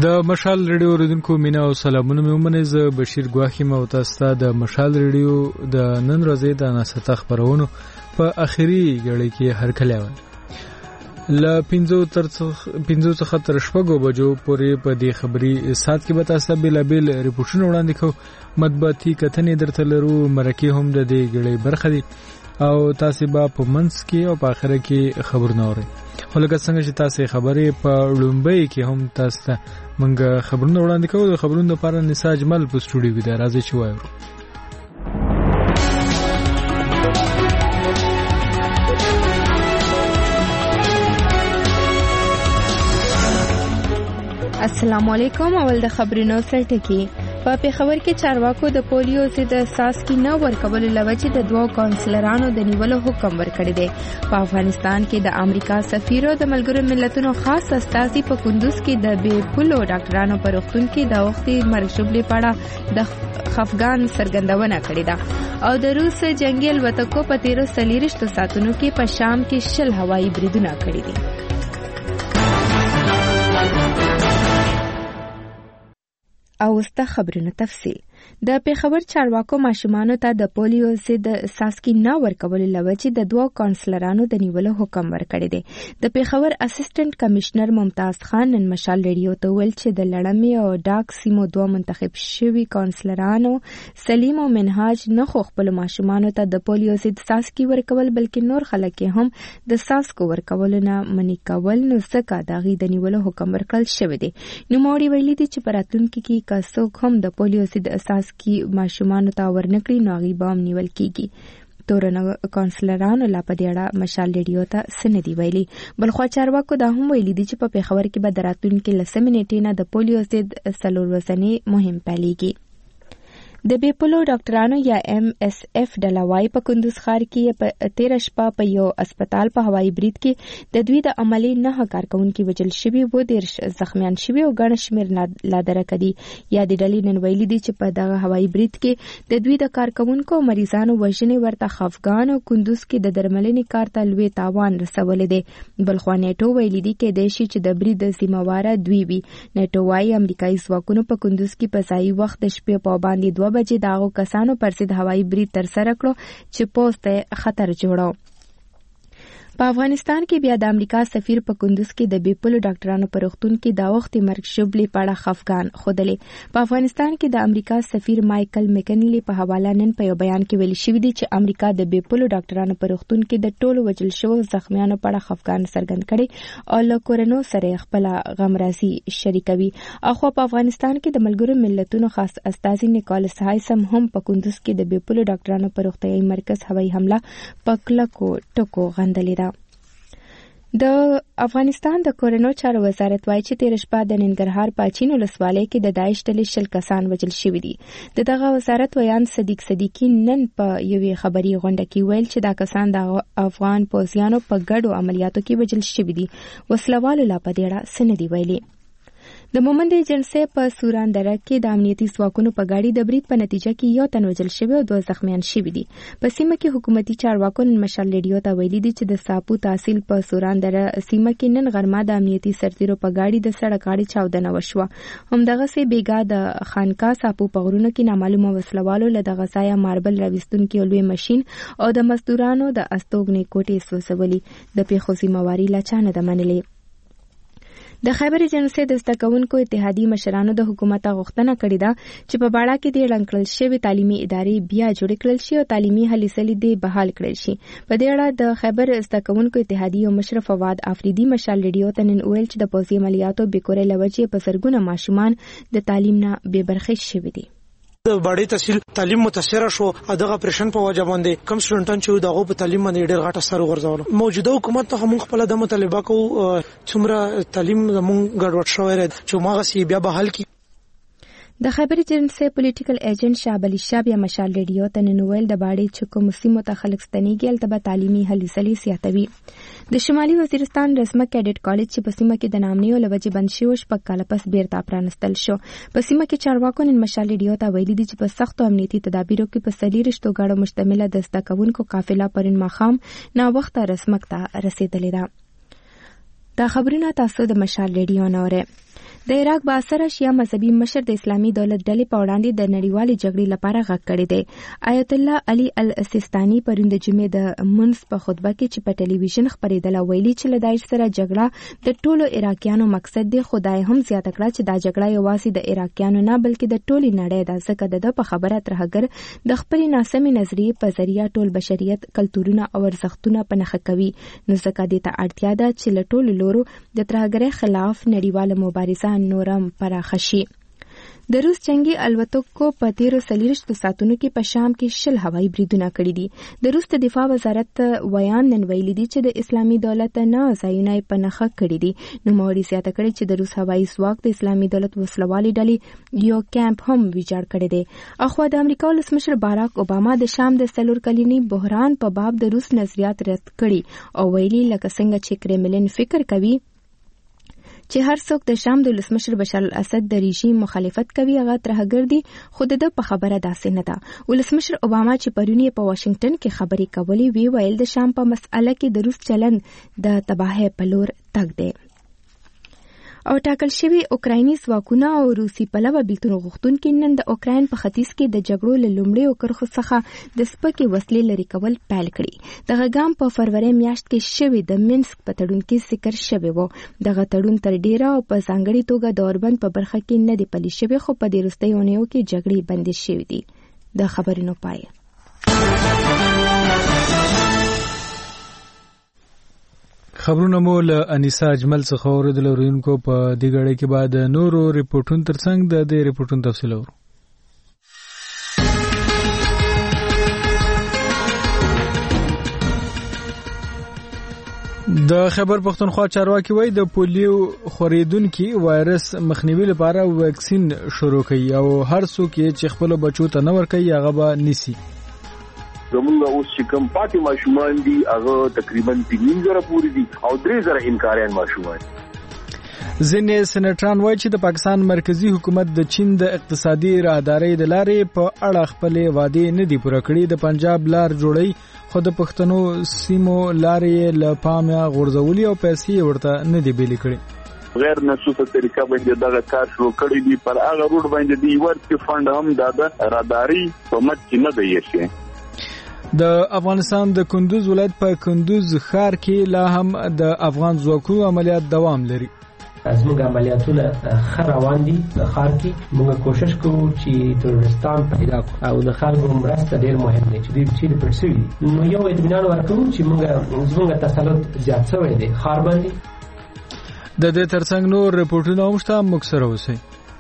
د مشال ریډیو اوریدونکو مینا او سلامونه مې ومنئ. زه بشیر ګواښ یم او تاسو ته د مشال ریډیو د نن ورځې د ناسته خبرونو په اخري غړي کې هرکلی وایم. له 5 څخه تر 6 بجو پورې په دې خبري سات کې به تاسو بېلابېل ریپورتونه وړاندې کوو. مطبوعاتي کتنې درته لرو، مرکې هم د دې غړي برخه دي او تاسو به په منځ کې او په اخره کې خبرونه اورئ. خو لکه څنګه چې تاسو خبرې په لومبۍ کې هم تاسو ته موږ خبرونه وړاندې کوو. د خبرونو لپاره نساج مل په سټوډیو کې دی. راځي چې وایو. السلام علیکم. اول د خبرونو سرټکی. په پېښور کې چارواکو د پولیو ضد څاڅکي نه ورکولو لوجې د 2 کونسلرانو د نیولو حکم ورکړی دی. په افغانستان کې د امریکا سفیر او د ملګرو ملتونو خاص استازي په کندوز کې د بې پولو ډاکټرانو په روغتون کې د وختي مرګ شوبلې په اړه د خفګان څرګندونه کړې ده او د روس جنگي الوتکو په 13 ساعتونو کې په شام کې 20 هوایي بریدونه کړي دي. او ستا خبرونه تفصیل. د پېښور چارواکو ماشومانو ته د پولیو ضد څاڅکي نه ورکولو لوجې د 2 کونسلرانو د نیولو حکم ورکړی دی. د پېښور اسسټنټ کمشنر ممتاز خان نن مشال ریډیو ته ویل چې د لړمې او ډاک سیمو 2 منتخب شوي کونسلرانو سلیم او منهاج نه خو خپل ماشومانو ته د پولیو ضد څاڅکي ورکول بلکې نور خلک هم د څاڅکو ورکولو نه منع کول، نو ځکه د هغوی د نیولو حکم ورکړل شوی دی. نوموړي ویلي دي چې په راتلونکي کې که څوک هم د پولیو ضد څاڅکي ماشومانو ته ورنکړي نو هغوی به هم نیول کیږي. تورنه کونسلرانو لا په دې اړه مشال ریډیو ته څه نه دي ویلي. بلخوا چارواکو دا هم ویلي دي چې په پېښور کې به د راتلونکي 10 نیټې نه د پولیو ضد 4 ورځنی مهم پیلېږي. د بیپولو ډاکټرانو یا MSF ډله وايي په کندوز ښار کې په 13 شپه په یو اسپیټال په هوایي برید کې د دوی د عملي 9 کارکونکي وژل شوي وو، 13 زخمیان شوي او ګڼ شمېر لادرکه دي. یا د ډلې نن ویلي دي چې په دغه هوایي برید کې د دوی د کارکونکو او مریضانو وژنې ورته خفګان او کندوز کې د درملنې کار ته لوی تاوان رسولی دی. بلخوا نیټو ویلي دي کېدای شي چې د برید د ذمهواره دوی وي. نیټو وايي امریکایي ځواکونو په کندوز کې په ځایي وخت د شپې په باندې 2 بجې د هغو کسانو پر ضد هوایي برید ترسره کړو چې پوځ ته خطر جوړو. په افغانستان کې بیا د امریکا سفیر په کندوز کې د بیپولو ډاکټرانو په روغتون کې د وختي مرګ شوبلې په اړه خفګان ښودلی. په افغانستان کې د امریکا سفیر مایکل مکنلی په حواله نن په یو بیان کې ویلي شوي دي چې امریکا د بیپولو ډاکټرانو په روغتون کې د ټولو وژل شوو زخمیانو په اړه خفګان څرګند کړي او له کورنو سره خپل غمرازي شریکوي. اخوا په افغانستان کې د ملګرو ملتونو خاص استازي نیکولس هایسم هم په کندوز کې د بیپولو ډاکټرانو په روغتیايي مرکز هوایي حمله په کلکو ټکو غندلې ده. د افغانستان د کورنو چارو وزارت وايي چې 13 شپه د ننګرهار په اچین ولسوالۍ کې د داعش ډلې 20 کسان وژل شوي دي. دغه وزارت ویان صدیق صدیقی نن په یوې خبري غونډه کې ویل چې دا کسان د افغان پوځیانو په ګډو عملیاتو کې وژل شوي دي. وسلوالو لا په دې اړه څه نه دي ویلي. د مومند ایجنسۍ په سوراندره کې د امنیتي ځواکونو په ګاډي د برید په نتیجه کې 1 تن وژل شوی او 2 زخمیان شوي دي. په سیمه کې حکومتي چارواکو نن مشال ریډیو ته ویلي دي چې د ساپو تحصیل په سوراندره سیمه کې نن غرمه د امنیتي سرتیرو په ګاډي د سړک غاړې چاودنه وشوه. همدغسې بیګا د خانقاه ساپو په غرونو کې نامعلومه وسلوالو له دغه ځایه ماربل راویستونکي یو لوی ماشین او د مزدورانو د استوګنې کوټې سوځولې. د پیښو ذمهواري لا چا نه ده منلې. د خیبر ایجنسۍ د زده کوونکو اتحادیې مشرانو د حکومت غوښتنه کړې ده چې په باړه کې د ړنګ کړل شوي تعلیمي ادارې بیا جوړې کړل شي او تعلیمي هلې ځلې دې بحال کړل شي. په دې اړه د خیبر زده کوونکو اتحادیې مشر فواد افریدي مشال ریډیو ته نن ویل چې د پوځي عملیاتو بې کورۍ له وجې په زرګونه ماشومان د تعلیم نه بې برخې شوي دي. د باړې تحصیل تعلیم متاثر شو او دغه پریشن په وجه باندې کم سټوډنټان چې دغه په تعلیم باندې ډېر غټ اثر ورغورځول. موجوده حکومت ته موږ خپل د مطالبه کوو څومره تعلیم موږ ګډوډ شوی دی چې موږ سی بیا بحال کی. د خیبر ایجنسۍ پولیټیکل ایجنټ شعب علي شاه بیا مشال ریډیو ته نن ویل د باړې چې کوم سیمو ته خلک ستنېږي هلته به تعلیمي هلې ځلې زیاتوي. د شمالي وزیرستان رسمه کیډټ کالج چې په سیمه کې د نامنیو له وجې بند شوی 6 کاله پس بیرته پرانستل شو. په سیمه کې چارواکو نن مشال ریډیو ته ویلي دي چې په سختو امنیتي تدابیرو کې په 40 غاړو مشتمله د زده کوونکو قافله پرون ماښام ناوخته رسمک ته رسیدلې ده. دا خبرونه تاسو د مشال ریډیو نه اورئ. د عراق باثره شیعه مذهبي مشر د اسلامي دولت ډلې په وړاندې د نړیوالې جګړې لپاره غږ کړی دی. آیت الله علي السیستاني پرون د جمعې د منځ په خطبه کې چې په ټلویزیون خپرېدله ویلي چې له داعش سره جګړه د ټولو عراقیانو مقصد دی. خدای هم زیاته کړه چې دا جګړه یوازې د عراقیانو نه بلکې د ټولې نړۍ ده، ځکه د په خبره ترهګر د خپلې ناسمې نظریې په ذریعه ټول بشریت کلتورونه او ارزښتونه په نښه کوي. نو ځکه دې ته اړتیا ده چې له ټولو لورو د ترهګرۍ خلاف نړیواله مبارزه نورم پراخه شي. د روس جنگي الوتکو په تیرو 40 ساعتونو کې په شام کې 10 هوایي بریدونه کړي دي. د روس د دفاع وزارت ویان نن ویلي دي چې د اسلامي دولت نه ځایونه په نښه کړي دي. نو موري زیاته کړي چې د روس هوایي ځواک د اسلامي دولت وسلوالي ډلې یو کیمپ هم ویجاړ کړی دی. اخوا د امریکا ولسمشر باراک اوباما د شام د 4 کلني بحران په باب د روس نظریات رد کړي او ویلي لکه څنګه چې کرملین فکر کوي چې هر څوک د شام د ولسمشر بشار الاسد د رژیم مخالفت کوي هغه ترهګر دي، خو د په خبره داسې نه ده. ولسمشر اوباما چې پرون په واشنگټن کې خبرې کولې ویل د شام په مسأله کې د روس چلند د تباهۍ په لور تګ دی. او ټاکل شوی اوکرایني ځواکونه او روسي پلوه بیلتون غوښتونکي نن د اوکراین په ختیځ کې د جګړو له لومړیو کرښو څخه د سپکې وسلې لرې کول پیل کړي. دغه ګام په فروری میاشت کې شوی د منسک په تړون کې ذکر شوی و. دغه تړون تر ډیره او په ځانګړي توګه د اوربند په برخه کې نه دی پلی شوی، خو په دې وروستیو اونیو کې جګړې بندې شوې دي. د خبرونو پای. خبرونه مو له انیسا اجمل څخه اوریدل. ورونکو په دې غړې کې بعد نورو ریپورتونو ترڅنګ د دې ریپورتونو تفصیل اورو. د خیبر پختونخوا چارواکي وایي د پولیو خورېدونکي وایرس مخنیوي لپاره ویکسین شروع کړي او هر څوک چې خپل بچو ته نه ورکوي هغه به نیسي. زمونږ اوس چې کوم پاتې ماشومان دي هغه تقریبا 3,000 پورې دي او 3,000 انکاریان ماشومان. ځینې سېنیټران وایي چې د پاکستان مرکزی حکومت د چین د اقتصادي راهدارۍ د لارې په اړه خپلې وعدې نه دي پوره کړې. د پنجاب لار جوړی خو د پښتنو سیمو لارې له پامه غورځولي او پیسې ورته نه دي بیلې کړې. غیر نصوصه طریقه باندې دغه کار شروع کړی دی، پر هغه روډ باندې دی ورته فند هم د راداري په مت کې نه دی شي. د افغانستان د کندوز ولایت په کندوز ښار کې لا هم د افغان ځواکونو عملیات دوام لري. زموږ عملیاتونه ښه روان دي. په ښار کې موږ کوشش کوو چې تروریستان پیدا کړو او د خلکو مرسته ډېر مهم دی چې دوی چیرې پټ شوي دي. نو یو اطمینان ورکوو چې زموږ تسلط زیات شوی دی ښار باندې. د دې ترڅنګ نور ریپورټونه هم شته، موږ سره اوسئ.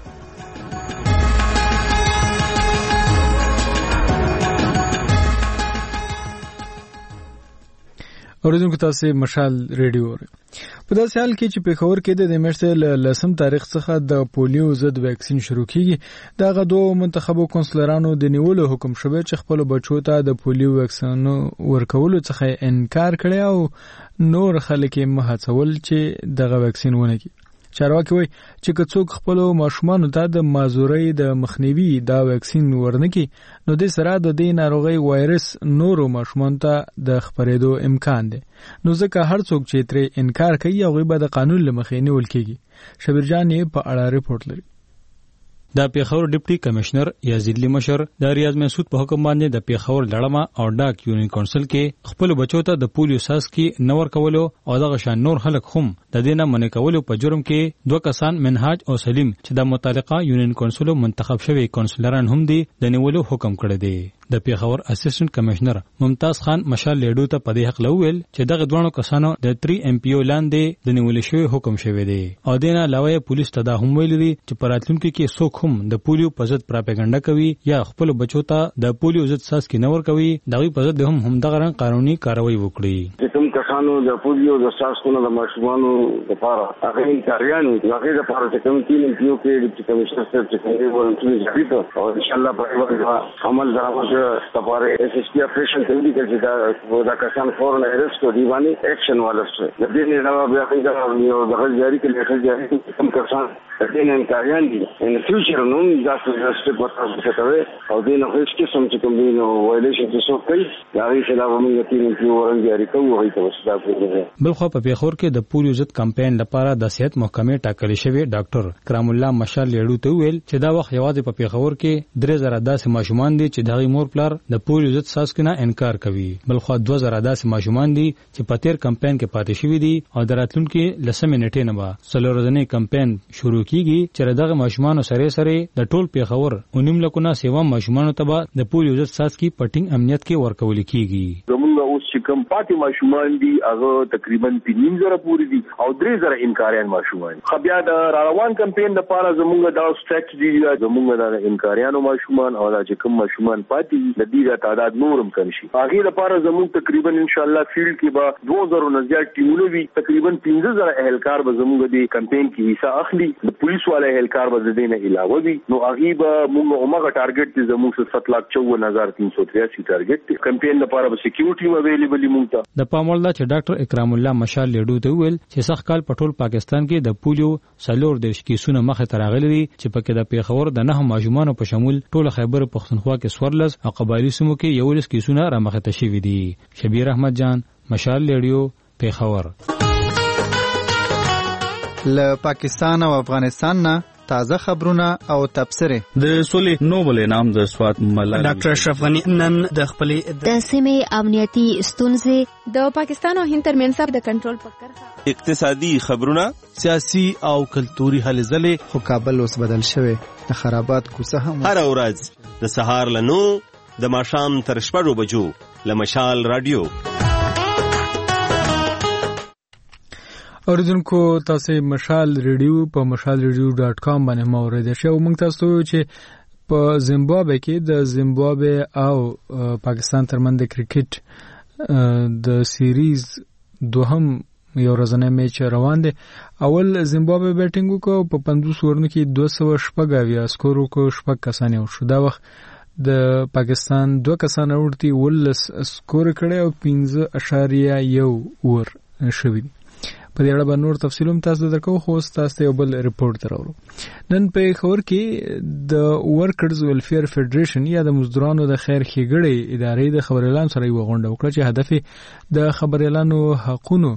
اوریدونکو تاسو مشال ریډیو اورئ. په داسې حال کې چې پېښور کې د میاشتې له 10 تاریخ څخه د پولیو ضد ویکسین شروع کیږي، دغه دوه منتخبو کونسلرانو د نیولو حکم شوی چې خپل بچو ته د پولیو ویکسین ورکولو څخه انکار کړي او نور خلک یې مهڅول چې دغه ویکسین ونه کړي. چارواکي وایي چې که څوک خپل ماشومان ته د مازورۍ د مخنیوي دا ویکسین ورنکړي نو د سره د دې ناروغي وایرس نورو ماشومان ته د خپرېدو امکان دی. نو ځکه هر څوک چې ترې انکار کوي هغه به د قانون له مخې نیول کیږي. شبیر جان یې په اړه ریپورت لري. د پیښور ډیپټي کمشنر یزیدلی مشر د ریاض مسعود په حکم باندې د پیښور لړما او ډاک یونین کونسل کې خپل بچو ته د پولیو ساسکي نور کولو او دغه شان نور خلک هم د دینه منې کولو په جرم کې دوه کسان منهاج او سلیم چې د متعلقه یونین کونسل منتخب شوی کونسلران هم دي د نیولو حکم کړی دی. د پیښور اسسټنټ کمشنر ممتاز خان مشال لیډو ته په دې حق لویل چې دغه دوه کسانو د 3 MP لاندې د نیول شوی حکم شوی دی او دینه علاوه پولیس ته دا هم ویل دي چې پراتلونکو کې څوک هم د پولیو په ضد پراپګاندا کوي یا خپل بچو ته د پولیو ضد ساسکي نور کوي دغه په ضد هم دغه رنګ قانوني کاروایی وکړي. کوم کسانو د پولیو د ساسکونو د ماشومانو لپاره هغه کاریانو هغه لپاره چې کوم تین MP کې د کمشنر سره چې څنګه ورته ځي او ان شاء الله په عمل درامه لپاره اس اس پی اپریشن کوي چې دا کسان فورن ارست او دیوانی اکشن والسته د دې نه نو بیا څنګه یو د غلجاري کې لیکل جاري کوم کسان د دې نه کاریان دي ان فیوچر نو تاسو د پروسس کوي او د نو هیڅ قسم چې کوم دی نو وایلیشن څه کوي دا یې خلاف موږ ټیم کې ورن جاري کوو هغه ته وستا کوي. بلخو په پیښور کې د پولیو ضد کمپاین لپاره د صحت محکمې ټاکل شوی ډاکټر کرام الله مشال لیړو ته ویل چې دا وخت یوازې په پیښور کې 3000 داسې ماشومان دي چې دغه مور پلار د پولیو ضد ساسکنه انکار کوي. بلخو 2000 داسې ماشومان دي چې په تیر کمپاین کې پاتې شوی دي او د راتلونکو لسمه نیټه نه به څلورځنی کمپاین شروع کیږي چې دغه ماشومان سره د ټول پیښور اونیم لکونه سیوا ماشومان ته به د پولیو ضد ساسکی پټینګ امنیت کې ورکول کیږي. زمونږ اوس چې کوم پاتې ماشومان دي هغه تقریبا 3000 پورې دي او 3000 انکاریان ماشومان. خو بیا د روان کمپاین لپاره زمونږ دا سټریټجی دی زمونږ د انکاریانو ماشومان او د کوم ماشومان پاتې د دې تعداد نورم کم شي. هغه لپاره زمونږ تقریبا ان شاء الله فیلډ کې به 2000 نه زیات ټیمونه وي. تقریبا 15000 اهلکار به زمونږ د کمپاین کې حصہ اخلي. د پولیس والے اهلکار به د دې نه علاوه وي. نو هغه به موږ عمره ټارګټ دي زمونږ 7,54,383 ټارګټ کمپاین لپاره به سکیورټي اویلیبل مونږ د پامول دا چې ډاکټر اکرام الله مشال لیډو ته ویل چې سخت کال په ټول پاکستان کې د پولیو سلور د کیسونو مخه تراغلي دي چې پکې د پیښور د 9 ماشومان په شمول ټول خیبر پختونخوا کې سورلس او قبایلی سیمو کې 11 کیسونه را مخه تشوي دي. شبیر احمد جان مشال لیډیو پیښور. له پاکستان او افغانستان نه تازه خبرونه او تبصره. د سولې نوبل انعام د سوات ملالۍ ډاکټر اشرف غنی نن د خپلې د سیمې امنیتي ستونزې د پاکستان او هند ترمنځ د کنټرول په کرښه اقتصادي خبرونه سیاسي او کلتوري هلې ځلې. خو کابل اوس بدل شوی د خرابات کوڅه هم هر ورځ د سهار له 9 د ماښام تر 6 بجو له مشال رادیو. اوریدونکو تاسو مشال ریډیو په mashalradio.com باندې موریدئ شو. موږ تاسو چې په زیمبابوے کې د زیمبابوے او پاکستان ترمنځ د کرکټ د سیریز دوهم یو ورځنی میچ روان دی. اول زیمبابوے بیټینګ وکړ په 50 اورونو کې 216 سکور وکړ، 6 کسان یې شو. دا وخت د پاکستان 2 کسان ورتي ول سکور کړي او 15.1 اور شوی. په دې اړه به نور تفصیلوم تاسو درکو، خو تاسو یو بل ریپورت راوړو. نن په خبر کې د ورکرز ویلفیر فدریشن یا د مزدورانو د خیر ښېګړې ادارې د خبر اعلان سره یو غونډه وکړه چې هدف د خبر اعلانو حقونو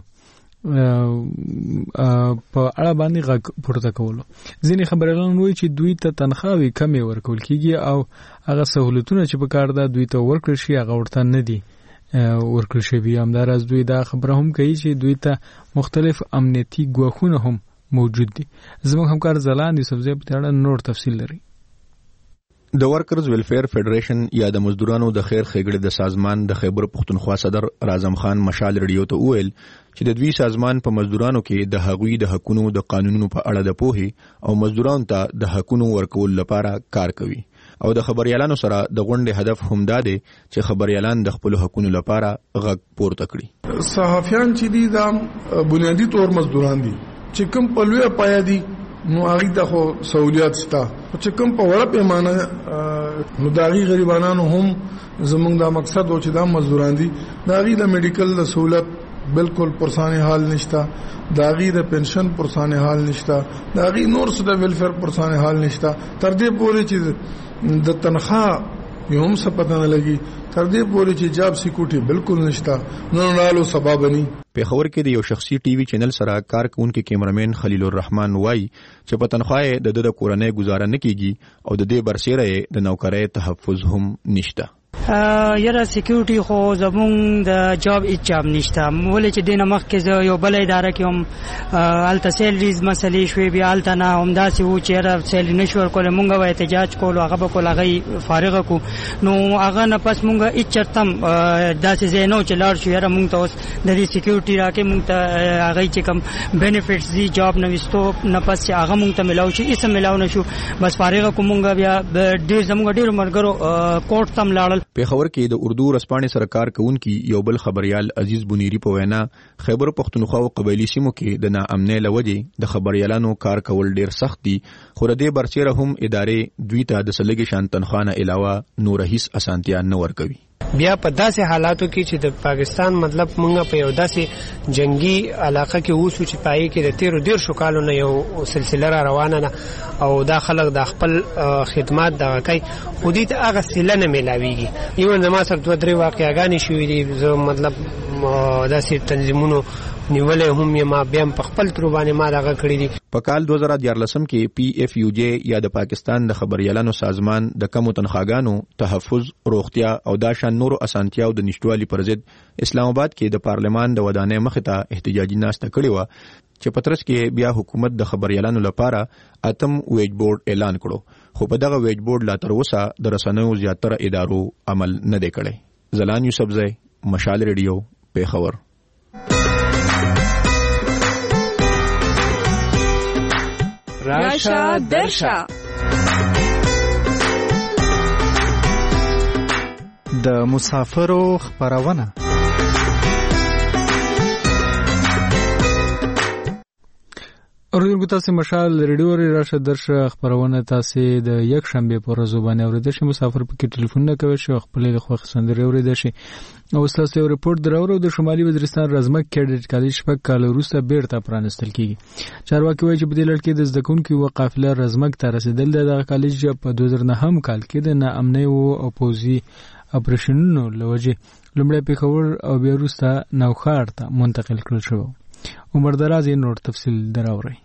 په اړه باندې غږ پورته کولو. ځینې خبر اعلان وایي چې دوی ته تنخواوې کمې ورکول کیږي او هغه سہولتونه چې په کار ده دوی ته ورکړل شي هغه ورته نه دي ورکړل شوی. همداراز دوی دا خبره هم کوي چې دوی ته مختلف امنیتي ګواښونه هم موجود دي. زموږ همکار زلان دي سبزی په اړه نور تفصیل لري. د ورکرز ویلفیر فدریشن یا د مزدورانو د خیر ښېګړې د سازمان د خیبر پختونخوا صدر اعظم خان مشال ریډیو ته وویل چې د دوی سازمان په مزدورانو کې د هغوی د حقونو د قانونونو په اړه د پوهې او مزدورانو ته د حقونو ورکول لپاره کار کوي او د خبريالانو سره د غونډې هدف هم دا دی چې خبريالان د خپل حقونو لپاره غږ پورته کړي. صحافیان چې دي دا بنیادی طور مزدوران دي چې کوم په لوی پایا دي نو هغه د خو سہولیات شته، چې کوم په وړه پیمانه نو داغي غریبانو هم زمونږ دا مقصد و چې دا مزدوران دي داغي د میډیکل د سہولت بالکل پرسانه حال نشتا، داغي د پنشن پرسانه حال نشتا، داغي نور څه د ویلفیر پرسانه حال نشتا. تر دې پورې چې د تنخواه یو هم څه پته نه لګي، تر دې پورې چې جاب سکیورټي بالکل نشتا. نو نالو سبب ني. په خبر کې د یو شخصي ټي وي چینل سره کار کوونکي کیمرامین خلیل الرحمن وای چې په تنخواه د کورنۍ گزاره نه کیږي او د دې برسېره د نوکرۍ تحفظ هم نشته. یاره سکیورټي خو زمونږ د جاب اچام نشته، ولې چې دینه مخکې زه یو بل اداره کې هم الته سیلریز مسلې شوې، بیا الته نه همداسې و چې یاره سیلري نشو ورکولی، مونږ به احتجاج کولو، هغه به کول، هغه فارغه کو. نو هغه نه پس مونږ هېڅ چېرته هم داسې ځای نه و چې لاړ شو یاره مونږ ته اوس د دې سکیورټي راکړې، مونږ ته هغه چې کوم بینیفټس دي جاب نه ویستو نه پس چې هغه مونږ ته میلاو شي، هېڅ هم میلاو نه شو. بس فارغه کو. مونږ بیا ډېر زمونږ ډېرو ملګرو کورټ ته هم لاړل. پیښور کې د اردو رسپانې سره کار کوونکي یو بل خبريال عزیز بنيري په وینا خیبر پختونخوا او قبایلی سیمو کې د ناامنۍ لوجې د خبريالانو کار کول ډیر سخت دي، خو د دې برچیره هم ادارې دوی ته د سلګي شان تنخواه علاوه نور هیڅ اسانتیا نه ورکوي. بیا په داسې حالاتو کې چې د پاکستان مطلب مونږ په یو داسې جنگي علاقه کې اوسو چې پای کې د 13 کالو نه یو سلسله را روانه ده او دا خلک د خپل خدمات د کوي خو دې ته هغه سله نه ملاويږي. یو زما سره 2-3 واقعیاګانې شوې دي، زه مطلب داسې تنظیمونو نیولې هم یې ما بیا په خپل تر باندې ما دغه کړی دي. په کال 2014 کې PFUJ یا د پاکستان د خبريالانو سازمان د کمو تنخواګانو تحفظ، روغتیا او دا شان نورو اسانتیاو د نشټوالي پر ضد اسلام آباد کې د پارلمان د ودانۍ مخې ته احتجاجي ناسته کړې و چې پترس کې بیا حکومت د خبريالانو لپاره اتم ویج بورډ اعلان کړو، خو په دغه ویج بورډ لا تر اوسه د رسنیو زیاتره ادارو عمل نه دی کړی. زلان یوسفزی، مشال ریډیو، پیښور. راشه درشه د مسافرو خبرونه. اوریدونکو تاسو مشال ریډیو راشه درشه خبرونه تاسو د یک شنبه پر ورځ باندې اوریدل شي. مسافر په کې ټلیفون نه کوي شو خپل له خوښ سندري اوریدل شي. او تاسو یو رپورت دراوړو د شمالي وزیرستان رزمک کیډټ کالج په کال وروسته بیرته پرانستل کیږي. چارواکي وایي چې په دې لړ کې د زدکونکو و قافله رزمک ته رسیدل د کالج په 2009 کال کې د ناامنۍ او پوزي اپریشنونو لوجه لمړی پیښور او بیا وروسته نوخار ته منتقل کړل شو. عمر دراز یې نور تفصیل دراوړي.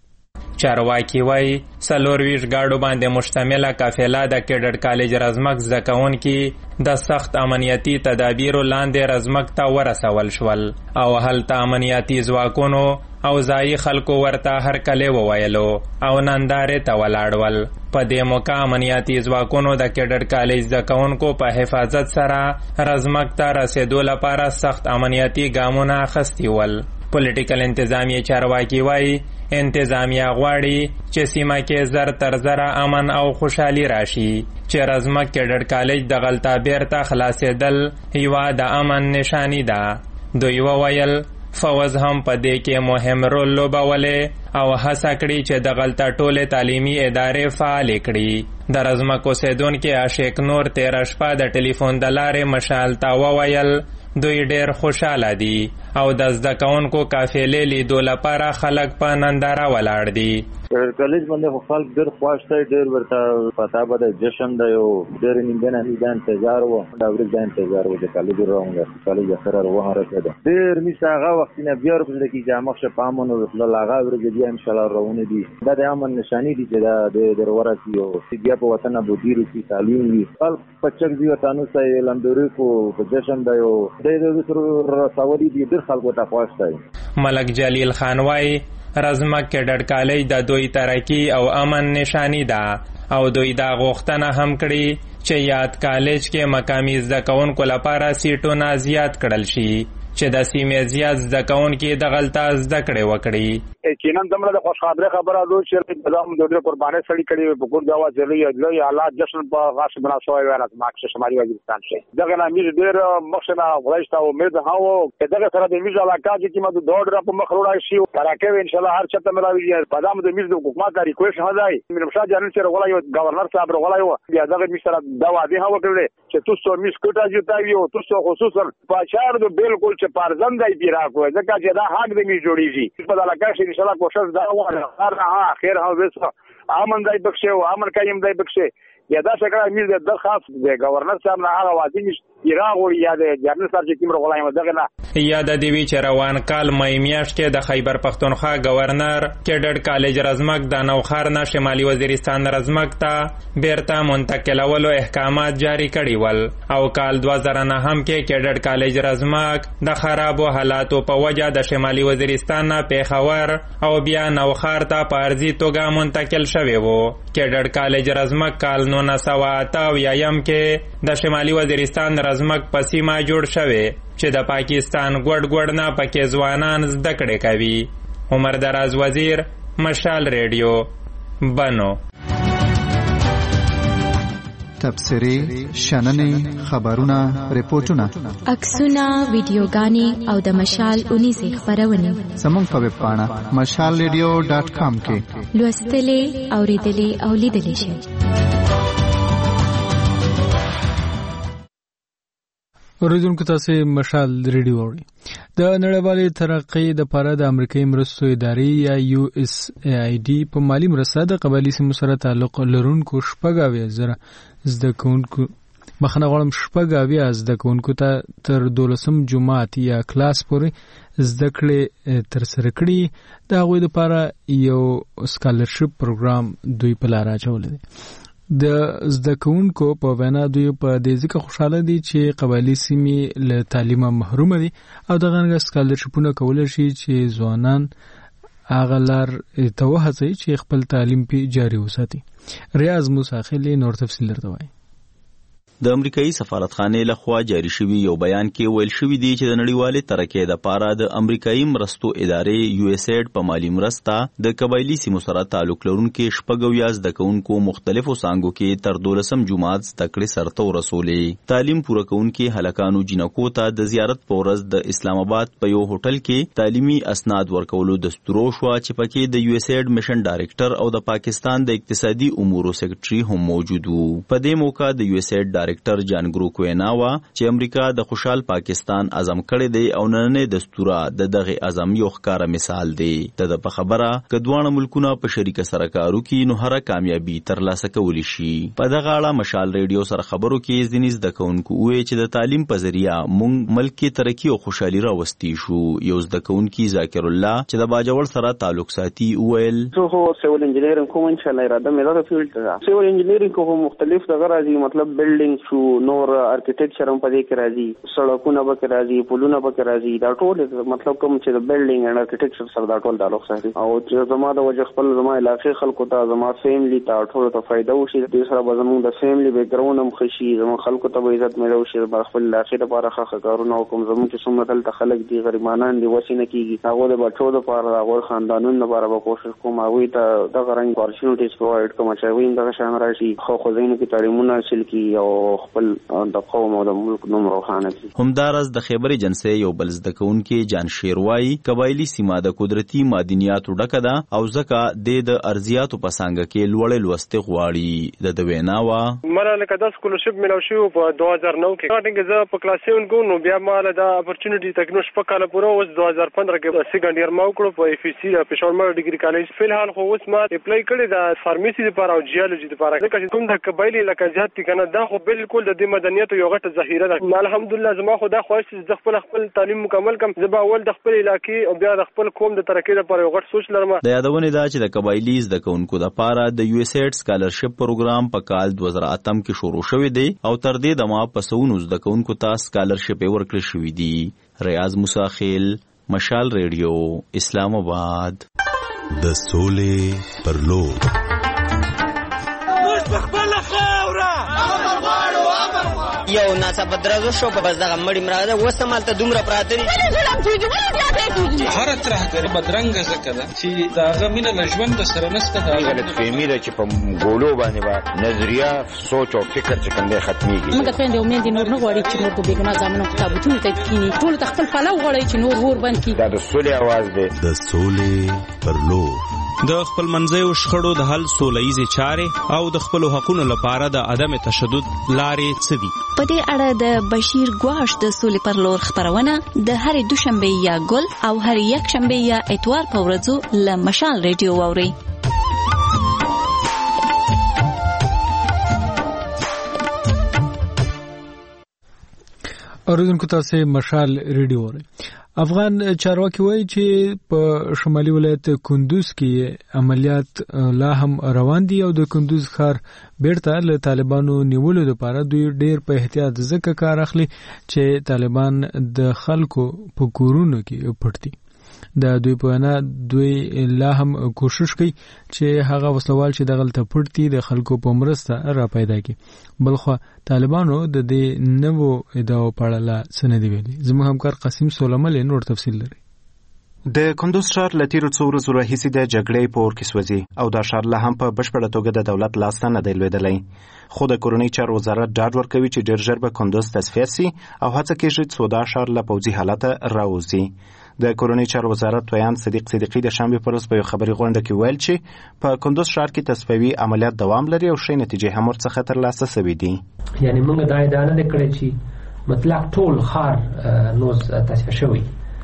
چارواکي وایي 24 گاډو باندې مشتمله قافله د کیډټ کالج رزمک زدکونکي د سخت امنیتي تدابیرو لاندې رزمک ته ورسول شول او هلته امنیتي ځواکونو او ځایي خلکو ورته هرکلی وویلو او نندارې ته ولاړول. په دې موقع امنیتي ځواکونو د کیډټ کالج زدکونکو په حفاظت سره رزمک ته رسیدو لپاره سخت امنیتي ګامونه اخیستي ول. پولیټیکل انتظامیه چارواکي وایي انتظامیه غواړي چې سیمه کې زر تر زره امن او خوشحالي راشي چې رزمک کیډټ کالج د غلطه بیرته خلاصېدل یوه د امن نشانی ده. دوی وویل فوز هم په دې کې مهم رول لوبولی او هڅه کړي چې د غلطه ټولې تعلیمي ادارې فعالې کړي. د رزمک اوسیدونکي عاشق نور تېره شپه د ټلیفون د لارې مشال ته وویل دوی ډېر خوشحاله دي او د زده کوونکو قافلې لیدو لپاره خلک په ننداره ولاړ دي. کالج باندې خو خلک ډېر خوښ دی، ډېر ورته پتا به د جشن دی او ډېر نیمګړی دا انتظار و، دا ورځ دا انتظار و چې کالج روانګه کالج سره روانه رسېده. ډېر میسه هغه وخت نه بیا ورپسې کې چې مخ شه پامن ورسله هغه ورځ بیا ان شاء الله روانه دي. دا د امن نشانی دي چې دا د ورځي او چې بیا په وطن ابو ډیر کې تعلیم وي. خلک په چک دی وطنو سره لندوري کو په جشن دی او د سره ساوري دي ډېر خلکو ته خوښ دی. ملک جلیل خان وايي رزمک کیډټ کالج د دوی ترقی او امن نشانی ده او دوی دا غوښتنه هم کړي چې یاد کالج کې مقامی زده کوونکو لپاره سیټونه زیات کړل شي چې د سیمې زیات زده کوونکي د غلطه زده کړې وکړي. یقینا دمره د خوشخبری خبره ده چې د دام د قرباني سړی کړي په ګور دا وځي لوی حالات جشن په غاښ بنا شوی وای راځه ماکشه شمالي وزیرستان شي دغه نامیر ډیر مخشنه غوښتا امید هاو چې دغه سره د میز علاقه چې مده دوړ را په مخ وړای شي ترکه ان شاء الله هر چته ملاوي په دام د میز د حکومت د ریکوست هداي من مشا جانن سره غولای گورنر صاحب غولای بیا دغه میز سره دا وادي هاو کړل چې تاسو میز کوټه جوړتاوي او تاسو خصوصا په چار د بالکل چې پارزندای پیرا کوی ځکه چې دا حق د می جوړیږي په علاقه کې ان شاء الله کوشش دا وره هر خیر ها وسه امن دای بخشه او امن کایم دای بخشه یا دا څنګه میز د درخواست د گورنر صاحب نه هغه وادي ایران او یا د جنرال صاحب چې کوم غلایم دغه نه یاد دی وی چې روان کال مې میاشت کې د خیبر پختونخوا گورنر کیډټ کالج رزمک د نوخار نه شمالي وزیرستان رزمک ته بیرته منتقلولو احکامات جاری کړي ول او کال 2009 هم کې کیډټ کالج رزمک د خرابو حالاتو په وجه د شمالي وزیرستان نه پیښور او بیا نوخار ته په ارزي توګه منتقل شوی وو. کیډټ کالج رزمک کال 1988 کې د شمالي وزیرستان رزمک په سیمه جوړ شوی چې د پاکستان ګډ نه پکې ځوانان زده کړې کوي. عمر دراز وزیر، مشال ریډیو، بنو. تبصرې، شننې، خبرونه، ریپورتونه، عکسونه، ویډیوګانې او د مشال اونیزې خپرونې زموږ په ویب پاڼه mashalradio.com کې لوستلې، اوریدلې او لیدلې شئ. اوریدونکو تاسو مشال ریډیو اورئ. د نړیوالې ترقۍ لپاره د امریکایي مرستو ادارې یا USAID په مالی مرسته د قبایلي سیمو سره تعلق لرونکو 14,000 زده کوونکو ته تر 12 جماعت یا کلاس پورې زده کړې ترسره کړي. د هغوی لپاره یو سکالرشپ پروګرام دوی په لار اچولی دی. د زده کوونکو په وینا دوی په دې ځکه خوشاله دي چې قبایلي سیمې له تعلیمه محروم دي او دغه سکالرشپونه کولای شي چې ځوانان هغه لار ته وهڅوي چې خپل تعلیم پې جاري وساتي. ریاض موسی خیلی نور تفصیل درته وایي. د امریکایي سفارتخانې لخوا جاری شوی یو بیان کې ویل شوی دی چې د نړیوالې ترقۍ لپاره د امریکایي مرستو ادارې USAID په مالی مرسته د قبایلي سیمو سره تعلق لرونکو 14,000 زده کوونکو مختلفو څانګو کې تر 12 جماعت زده کړې سرته ورسولې. تعلیم پوره کوونکو هلکانو جنکو ته د زیارت په ورځ د اسلام آباد په یو هوټل کې تعلیمي اسناد ورکولو دستور شو چې پکې د USAID میشن ډایریکټر او د پاکستان د اقتصادي امورو سیکریټري هم موجود وو. په دې موقع د USAID ډایریکټر جان ګروک وینا وا چې امریکا د خوشحال پاکستان عزم کړی دی او نننې دستوره د دغه عزم یو ښکاره مثال دی. د په خبره کډوانه ملکونه په شریکه سره کارو کې نو هر کامیابی ترلاسه کولی شي. په دغه اړه مشال ریډیو سره خبرو کې ځینې زده کوونکو وایي چې د تعلیم په ذریعہ مونږ ملک کې ترقی او خوشحالي راوستي شو. یو زده کوونکی ذاکر الله چې د باجوړ سره تعلق ساتي ویل زه هو سیول انجینرینګ کوم ان شاء الله اراده مې دا فیلډ ته سیول انجینرینګ کوم مختلف دغه راځي مطلب بلډینګ شو نور ارکیټیکچر هم پدې کې راځي سړکونه به کې راځي پلونه به کې راځي دا ټول مطلب کوم چې د بلډینګ اند ارکیټیکچر سره دا ټول تعلق ساتي او چې زما د وجه خپل زما علاقې خلکو ته زما فیملی ته ټول ته فائدہ وشي. د سره به زموږ د فیملی بیک ګراوند هم خشي زما خلکو ته به عزت ملو شي د خپل علاقې لپاره ښه کارونه وکم. زموږ چې څومره دلته خلک دي غریبانان دي وسی نه کیږي هغه د بچو لپاره هغه خاندانونو لپاره به کوشش کوم هغه ته دغه رنګ اپورچونټیز پرووایډ کوم چې وین دغه شان راشي خو زینو کې تعلیمونه حاصل کی او خپل د قوم او د ملک نوم روښانه کړي. همدارس د خیبر ایجنسی یو بل زده کوونکی جان شیروای قبایلی سیمه د قدرتي معدنیاتو ډکه ده او ځکه د ارزیاتو په څنګه کې لوړې لوستې غواړي. د ویناوا مله لکه د سکولرشپ ملو شو په 2009 کې څنګه زه په کلاس 7 کو نو بیا مال د اپورچونټی تکنو شپه کال پوره اوس 2015 کې سیکنډ ایئر ما وکړو په FEC پېښور مر ډیګري کالج. فلحال خو اوس ما اپلای کړی د فارمیسي لپاره او جیولوژي لپاره ځکه چې کوم د قبایلی لکه ځات کنه دا خو بالکل د مدنیت یو غټه ذخیره ده. الحمدلله زما خدا خواهش چې خپل تعلیم مکمل کم زبا اول د خپل علاقې او بیا د خپل قوم د ترقۍ لپاره یو غټ سوچ لرم. د یادونه ده چې د قبایلی زده کوونکو لپاره د USAID سکالرشپ پروګرام په کال 2008 کې شروع شوی دی او تر دې دمه په سونو زده کوونکو ته سکالرشپ ورکړل شوی دی. ریاض موسی خیل مشال ریډیو اسلام آباد. د سولې پر لور یو ناڅاپه درزو شو په بس دغه مړی مراده وسمالته دومره پراته دي هر طرح غره بدرنګ زکه ده چې داغه مینه لژوند د سره نسته دا غلط فهمي ده چې په ګولو باندې با نظریه سوچ او فکر چې کنده ختميږي. موږ ته د امید نور نه غواړي چې نور په بیګنا ځامنو کتابونه ته کینی ټول خپل پلو غواړي چې نور ور باندې کی دا د سولې आवाज ده. د سولې پر لور د خپل منځیو شخړو د حل سوله‌ایزې چارې او د خپل حقوقو لپاره د عدم تشدد لارې څه دي. په دې اړه د بشیر ګواش د سولې پر لور خبرونه د هرې دوشنبه یا ګل او هر یک شنبه یا اتوار په ورځو له مشال ریډیو واوري. اوریدونکو تاسو مشال ریډیو واوري. افغان چارواکي وایي چې په شمالي ولایت کندوز کې عملیات لا هم روان دي او د کندوز ښار بیرته له طالبانو نیولو لپاره دوی ډېر په احتیاط ځکه کار اخلي چې طالبان د خلکو په کورونو کې پټ دي. د دوی په وینا دوی لا هم کوشش کوي چې هغه وسلوال چې دغلته پټ دي د خلکو په مرسته را پیدا کړي. بلخو طالبانو د دې نوو ادعاو په اړه څه نه دی ویلي. زموږ همکار قاسم سولمل نور تفصیل لري. د کندوز ښار له تیرو څو ورځو راهیسې د جګړې په اور کې سوځي او دا ښار لا هم په بشپړه توګه د دولت لاسته نه دی لوېدلی. خو د کورنۍ چارو وزارت ډاډ ورکوي چې ډېر ژر به کندوز تصفیه سي او هڅه کېږي څو دا ښار له پوځي حالته راوځي. د کورنۍ چارو وزارت ویان صدیق صدیقي د شنبې په ورځ په یو خبري غونډه کې ویل چې په کندوز ښار کې تصفیوي عملیات دوام لري او ښې نتیجې هم ورڅخه ترلاسه سوي دي. یعنې موږ دا ادعا نه ده کړې چې مطلق ټول ښار نوز تصفیه شوی.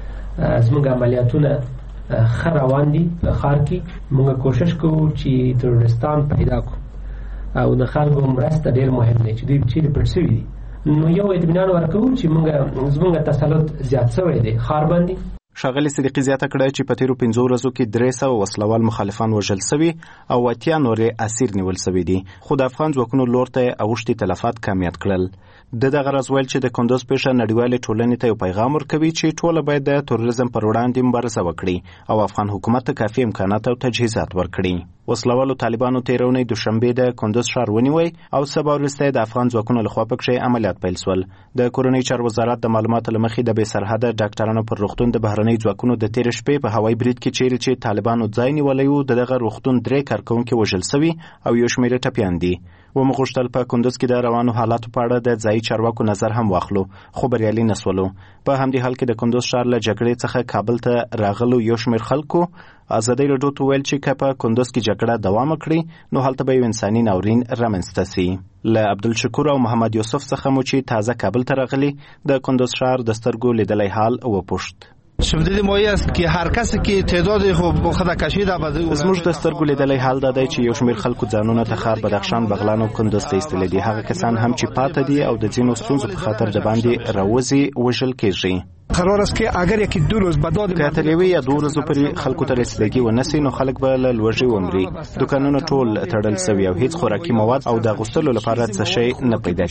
زموږ عملیاتونه ښه روان دي. په ښار کې موږ کوشش کوو چې تروریستان پیدا کړو او د خلکو مرسته ډېر مهم دی چې دوی چیرې پټ سوي دي. نو یو اطمینان ورکوو چې زموږ تسلط زیات سوی دی ښار باندې. ښاغلي صدیقي زیاته کړه چې په تیرو 5 ورځو کې 300 وسلوال مخالفان وژل سوي او 80 نورې اسیر نیول سوي دي، خو د افغان ځواکونو لور ته یې اوښتي تلفات کمیت کړل. د دغه راز ویل چې د کندوز پیښه نړیوالې ټولنې ته یو پیغام ورکوي چې ټوله باید د تروریزم پر وړاندې مبارزه وکړي او افغان حکومت ته کافي امکانات او تجهیزات ورکړي. وسلوالو طالبانو تېره اونۍ دوشنبې د کندوز ښار ونیوی او سبا وروسته د افغان ځواکونو لخوا پکښې عملیات پیل سول. د کورنۍ چارو وزارت د معلوماتو له مخې د بې سرحده ډاکټرانو پر روغتون د بهرنۍ ځواکونو د تېرې شپې په هوایي برید کې چیرې چې طالبانو ځای نیولی و د دغه روغتون 3 کارکوونکي وژل سوي او یو شمېره ټپیان دي. ومو غوښتل په کندوز کې د روانو حالاتو په اړه د ځایي چارواکو نظر هم واخلو خو بریالي نه سولو. په همدې حال کې د کندوز ښار له جګړې څخه کابل ته راغلو یو شمېر خلکو ازادۍ راډیو ته ویل چې که په کندوز کې جګړه دوام وکړي نو هلته به یو انساني ناورین رامنځته سي. له عبدالشکور او محمد یوسف څخه مو چې تازه کابل ته راغلي د کندوز ښار د سترګو لیدلی حال وپوښت. شمدید مایه است که هر کسی که تعداد خود خود کشیده زموږ د سترګو لیدلی حال دا دی چې یو شمېر خلکو ځانونه ته ښار بدخشان بغلان او کندوز ته ایستلی دي. هغه کسان هم چې پاته دي او د ځینو ستونزو په خاطر د باندې راوځي وژل کېږي. قرار است که اگر یکی 2 روز به داد که تر یوې یا 2 ورځو پورې خلکو ته رسیدګي ونه سي نو خلک به له لوږې ومري. دوکانونه ټول تړل سوي او هیڅ خوراکي مواد او د اغوستلو لپاره څه شی نه پیدا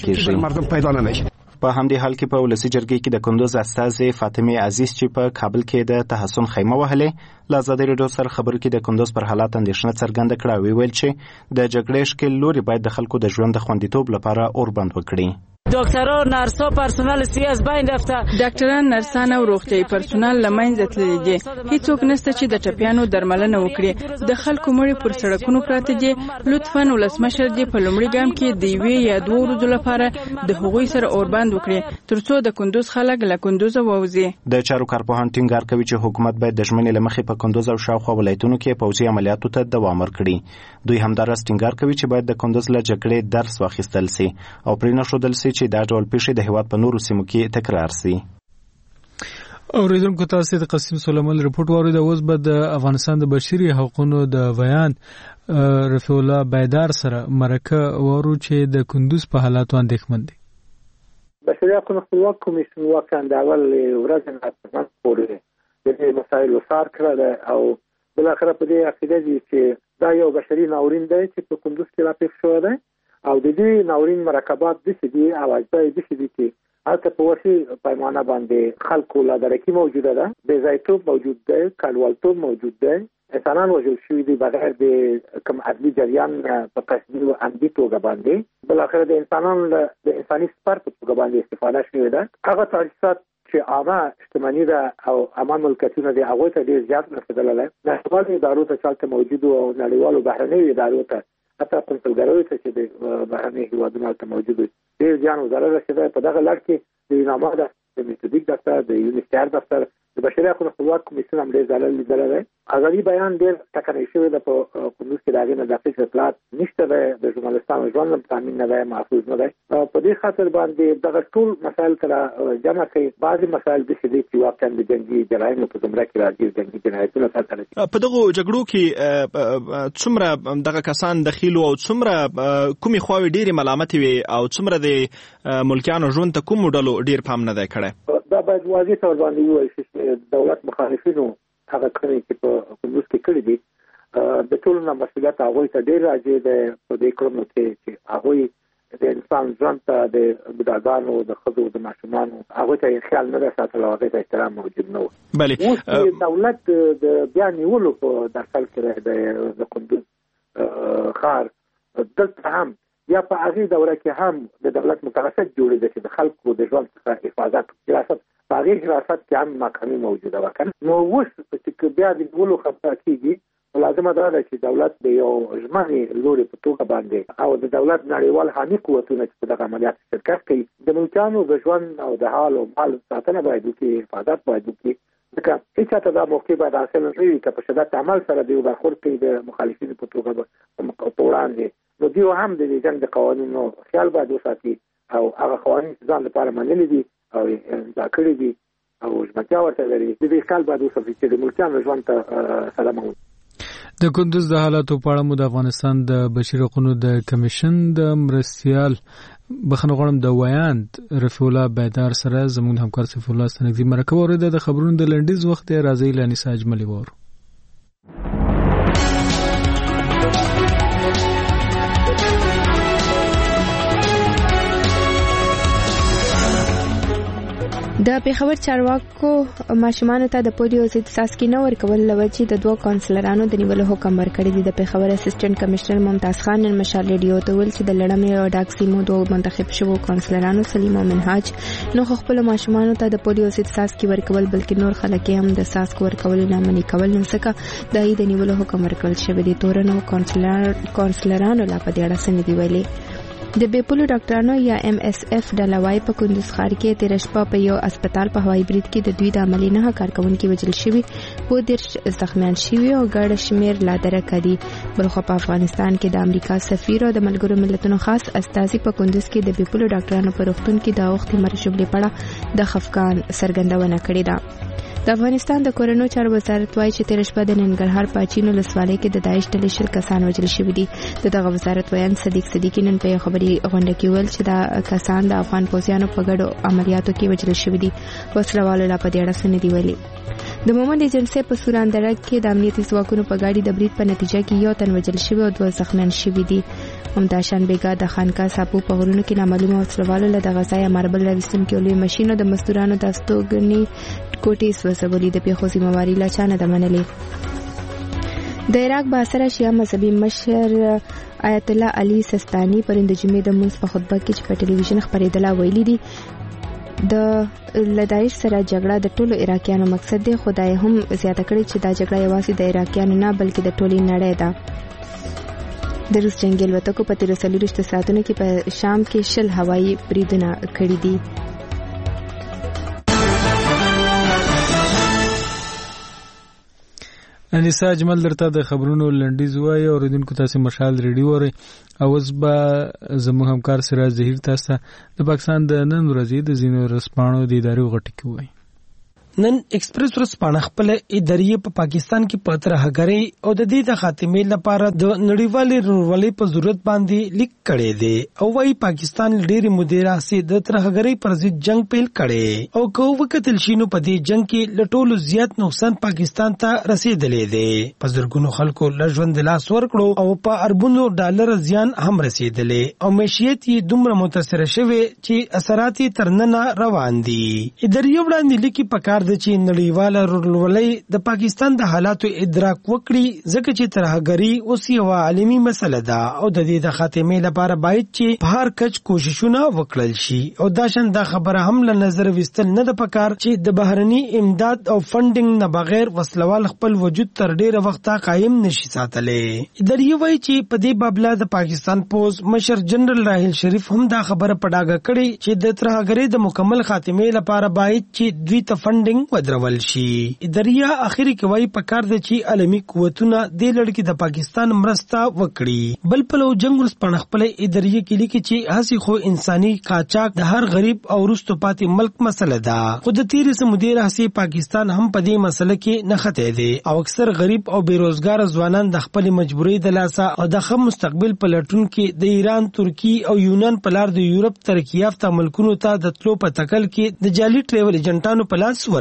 کېږي. په همدې حال کې په ولسي جرګې کې د کندوز استازې فاطمه عزیز چې په کابل کې د تحسن خیمه وهلې له ازادۍ راډیو سره خبرو کې د کندوز پر حالات اندېښنه څرګنده کړه او ویل چې د جګړې ښکېل لوري باید د خلکو د ژوند د خوندیتوب لپاره اوربند وکړي. دکتران، نرسا، پرسنل سی از بین رفته. ډاکټران، نرسان او روغتیايي پرسنل له منځه تللي دي. هیڅوک نشته چې د ټپیانو درملنه وکړي. د خلکو مړي پر سړکونو پراته دي. لطفاً ولسمشر دې په لومړي ګام کې د 1 یا 2 ورځو لپاره د هغوی سره اوربند وکړي ترڅو د کندوز خلک له کندوز ووځي. د چارو کارپوهان ټینګار کوي چې حکومت باید د ژمنې له مخې په کندوز او شاوخوا ولایتونو کې پوځي عملیاتو ته دوام ورکړي. دوی همداراز ټینګار کوي چې باید د کندوز له جګړې درس واخیستل سي او پرې نښودل سي چې دا ډول پیښې د هیواد په نورو سیمو کې تکرار سي. اوریدونکو تاسو د قاسم سلیمان رپورټ واورید. اوس به د افغانستان د بشري حقوقو د بیان رفیع الله بیدار سره مرکه وورو چې د کندوز په حالاتو اندېښمن دي. بشري حقوقو خپلواک کمیسیون واکن د اول ورځ نه ترڅنګ پورې د دې مسایلو څار کړل او بل اخر په دې عقیده دي چې دا یو بشري ناورین دی چې په کندوز کې راپېښ شوی دی او د دې ناورین مرکبات د دې او اجزا د دې چې هلته په وحشي پیمانه باندې خلکو لا درکې موجوده ده، بې ځایتوب موجود دی، کډوالتوب موجود دی، انسانان وژل شوي دي بغیر د کوم عدلي جریان په قصدي او عمدي توګه باندې. بالاخره د انسانانو د انساني سپر په توګه باندې استفاده شوې ده. هغه تاسیسات چې عامه شتمني ده او عامه ملکیتونه دي هغوی ته ډېر زیات رسېدلی. نړیوالو ادارو ته چې هلته موجودو او نړیوالو بهرنیو ادارو ته حتی قونسلګریو ته چې د بهرني هېوادونو هلته موجود وي ډېر زیان او ضرر رسېدلی. په دغه لړ کې د یوناما د میتودیک دفتر، د یونیسیار دفتر، د بشري حقوقو خپلواک کمیسیون هم ډېر ضرر لیدلی دی. ازادي بیان ډېر ټکنۍ شوې ده په کندوز کې. د هغې نه دقیق اطلاعات نشته دی. د ژورنالستانو ژوند هم تامین نه دی، محفوظ نه دی. په دې خاطر باندې دغه ټول مسایل سره جمع کوي. بعضې مسایل داسې دي چې واقعا د جنګي جرایمو په زمره کې راځي، جنګي جنایتونه سرته رسي. په دغو جګړو کې څومره دغه کسان دخیل او څومره کومې خواوې ډېرې ملامتې وي او څومره د ملکیانو ژوند ته کومو ډلو ډېر پام نه دی کړی؟ دا باید واضح طور باندې ووایي چې دولت مخالفینو هغه کړنې چې په کندوز کې کړي دي د ټولو نه مسؤلیت هغوی ته ډېر راځي دی په دې کړنو کې چې هغوی د انسان ژوند ته د بوډاګانو، د ښځو، د ماشومانو هغوی ته خیال نه دی ساتلی او هغوی ته احترام موجود نه و. اوس دولت د بیا نیولو په درسل کې د کندوز ښار دلته هم یا په هغې دوره کې هم د دولت متوسط جوړېده چې د خلکو د ژوند څخه حفاظت ریاست په هغې هغه حراست کې هم ناکامي موجوده و کنه. نو اوس چې بیا د ټولو خبره کیږي لازمه ده چې دولت د یو ژمنې لوري په توګه باندې او د دولت نړیوال حامي قوتونه چې په دغه عملیات شرکت کوي د ملکیانو د ژوند او د حال او مال ساتنه باید وکړي، حفاظت باید وکړي. ځکه هیڅ ته دا موقع باید حاصل نه وي که په شدت عمل سره دوی برخورد کوي د مخالفینو په توګه په وړاندې. نو دوی هم د جنګ د قوانینو خیال باید وساتي او هغه قوانین چې ځان لپاره منلي دي او امضا کړي دي او ژمنتیا ورته لري د دې خیال باید وساتي چې د ملکیانو ژوند ته سلامه وي. د کندوز د حالاتو په اړه مو د افغانستان د بشري حقوقو د کمیشن د مرستیال بخنه غواړم د ویاند رفیع الله بیدار سره زموږ همکار سیف الله ستنګزي مرکه اوریده د خبرونو د لنډیز وخت راځي لانیسا اجملی وور. د پیښور چارواکو ماشومان ته د پولیو ضد څاڅکي نه ورکول لوجې د دوه کونسلرانو د نیولو حکم ورکړی دی. د پیښور اسسټنټ کمشنر ممتاز خان نن مشال ریډیو ته ویل چې د لړمې او ډاکسیمو دوه منتخب شوو کونسلرانو سلیم او منهاج نو خپل ماشومان ته د پولیو ضد څاڅکي ورکول بلکې نور خلک هم د څاڅکو ورکول نه منې کول نه سکه د نیولو حکم ورکول شوی دی. تورنو کونسلرانو لا په دې اړه څه دی ویلي. د بیپولو ډاکټرانو یا ام اس اف د لوای په کندوز ښار کې تیر شپه په یو هسپتال په هوایي برید کې د دوی د عملي نه کارکونکو وژل شوی و د زخمیان شوی او ګډ شمیر لا درک دي. بلخو په افغانستان کې د امریکا سفیر او د ملګرو ملتونو خاص استازي په کندوز کې د بیپولو ډاکټرانو په روغتون کې د وختي مرشبلې پړه د خفقان څرګندونه کړې ده. د افغانستان د کورونو چارو وزارت وايي چې تیر شپه د ننګرهار پاچینو لسوالۍ کې د داعش ډلې شل کسان وژل شوي دي. دغه وزارت ویان صدیق صدیقی نن په خبري غونډه کې ویل چې دا کسان د افغان پوځیانو په ګډو عملیاتو کې وژل شوي دي. وسلوالو لا په دې اړه څه نه دی ویلي. د مومند ایجنسی په سوراندره کې د امنیتي ځواکونو په ګاډي د برید په نتیجه کې یو تن وژل شوی او دوه زخمیان شوي دي. همداشان بیګا د خانقاه صاحب په غرونو کې نامعلومه وسلوالو له دغه ځای ماربل راوستونکو لوی ماشینو د مزدورانو د استوګنې کوټې سوځولې. د پیښو ذمہواری لا چانه د منلې. د عراق باثره شیعه مذهبي مشر آیت الله علي سستاني پرند جمعې د منځ په خطبه کې چې په ټلویزیون خبرېدله ویلي دي د لدایش سره جګړه د ټولو عراقیانو مقصد دی. خدای هم زیاته کړی چې دا جګړه یوازې د عراقیانو نه بلکې د ټولې نړۍ ده. د روس جنگي الوتکو په 43 ساعتونو کې په شام کې 10 هوایي بریدونه کړي دي. انیسا اجمل درته د خبرونو لنډیز وایي او اوریدونکو تاسو مشال ریډیو اورئ. اوس به زموږ همکار سراج ظهیر تاسو د پاکستان د نن ورځې د ځینو رسپانو د ادارې غټي کوي. نن ایکسپریس ورځپاڼه خپل ادارې په پاکستان کې په ترهګرۍ او د دې د خاتمې لپاره د نړیوالې رورولۍ په ضرورت باندې لیک کړی دی او وايي پاکستان ډېری مدیره سي د ترهګرۍ پر ضد جنگ پیل کړي او کو وکتل شینو په دې جنگ کې لټولو زیات نقصان پاکستان ته رسیدلې دی. په زرګونو خلکو لژوند لاس ورکړو او په اربونو ډالر زیان هم رسیدلې او معیشت یې دومره متاثر شوه چې اثرات ترننه روان دي. ادارې وړاندې لیکي پکار د چې نړیواله رورولۍ د پاکستان د حالاتو ادراک وکړي ځکه چې ترهګري اوس یو عالمي مسله ده او د دې د خاتمې لپاره باید چې په هر کچ کوششونه وکړل شي او دا شان د خبره هم له نظر وستل نه د پکار چې د بهرني امداد او فندینګ نه بغیر وسلوال خپل وجود تر ډیره وخته قائم نشي ساتلې. ادارې وایي چې په دې بابله د پاکستان پوز مشر جنرال راحیل شریف هم دا خبره پډاګه کړي چې د ترهګرۍ د مکمل خاتمې لپاره باید چې دوی ته فندینګ ودرول شي. ادارې اخري کوي په کار د چی عالمي قوتونه د لړکی د پاکستان مرسته وکړي. بل په لو جنگ ورسپن خپل ادارې کې لیکي چې هسي خو انساني قاچاق د هر غریب او رستو پاتې ملک مسله ده. خود تیر سمودي راسي پاکستان هم په دې مسله کې نه خته دي او اکثر غریب او بیروزګار ځوانان د خپل مجبوري د لاسه او د خم مستقبل په لټون کې د ایران، ترکی او یونان په لار د یورپ ترقی یافته ملکونو ته د تلو په تکل کې د جعلي ټریول ایجنټانو په لاس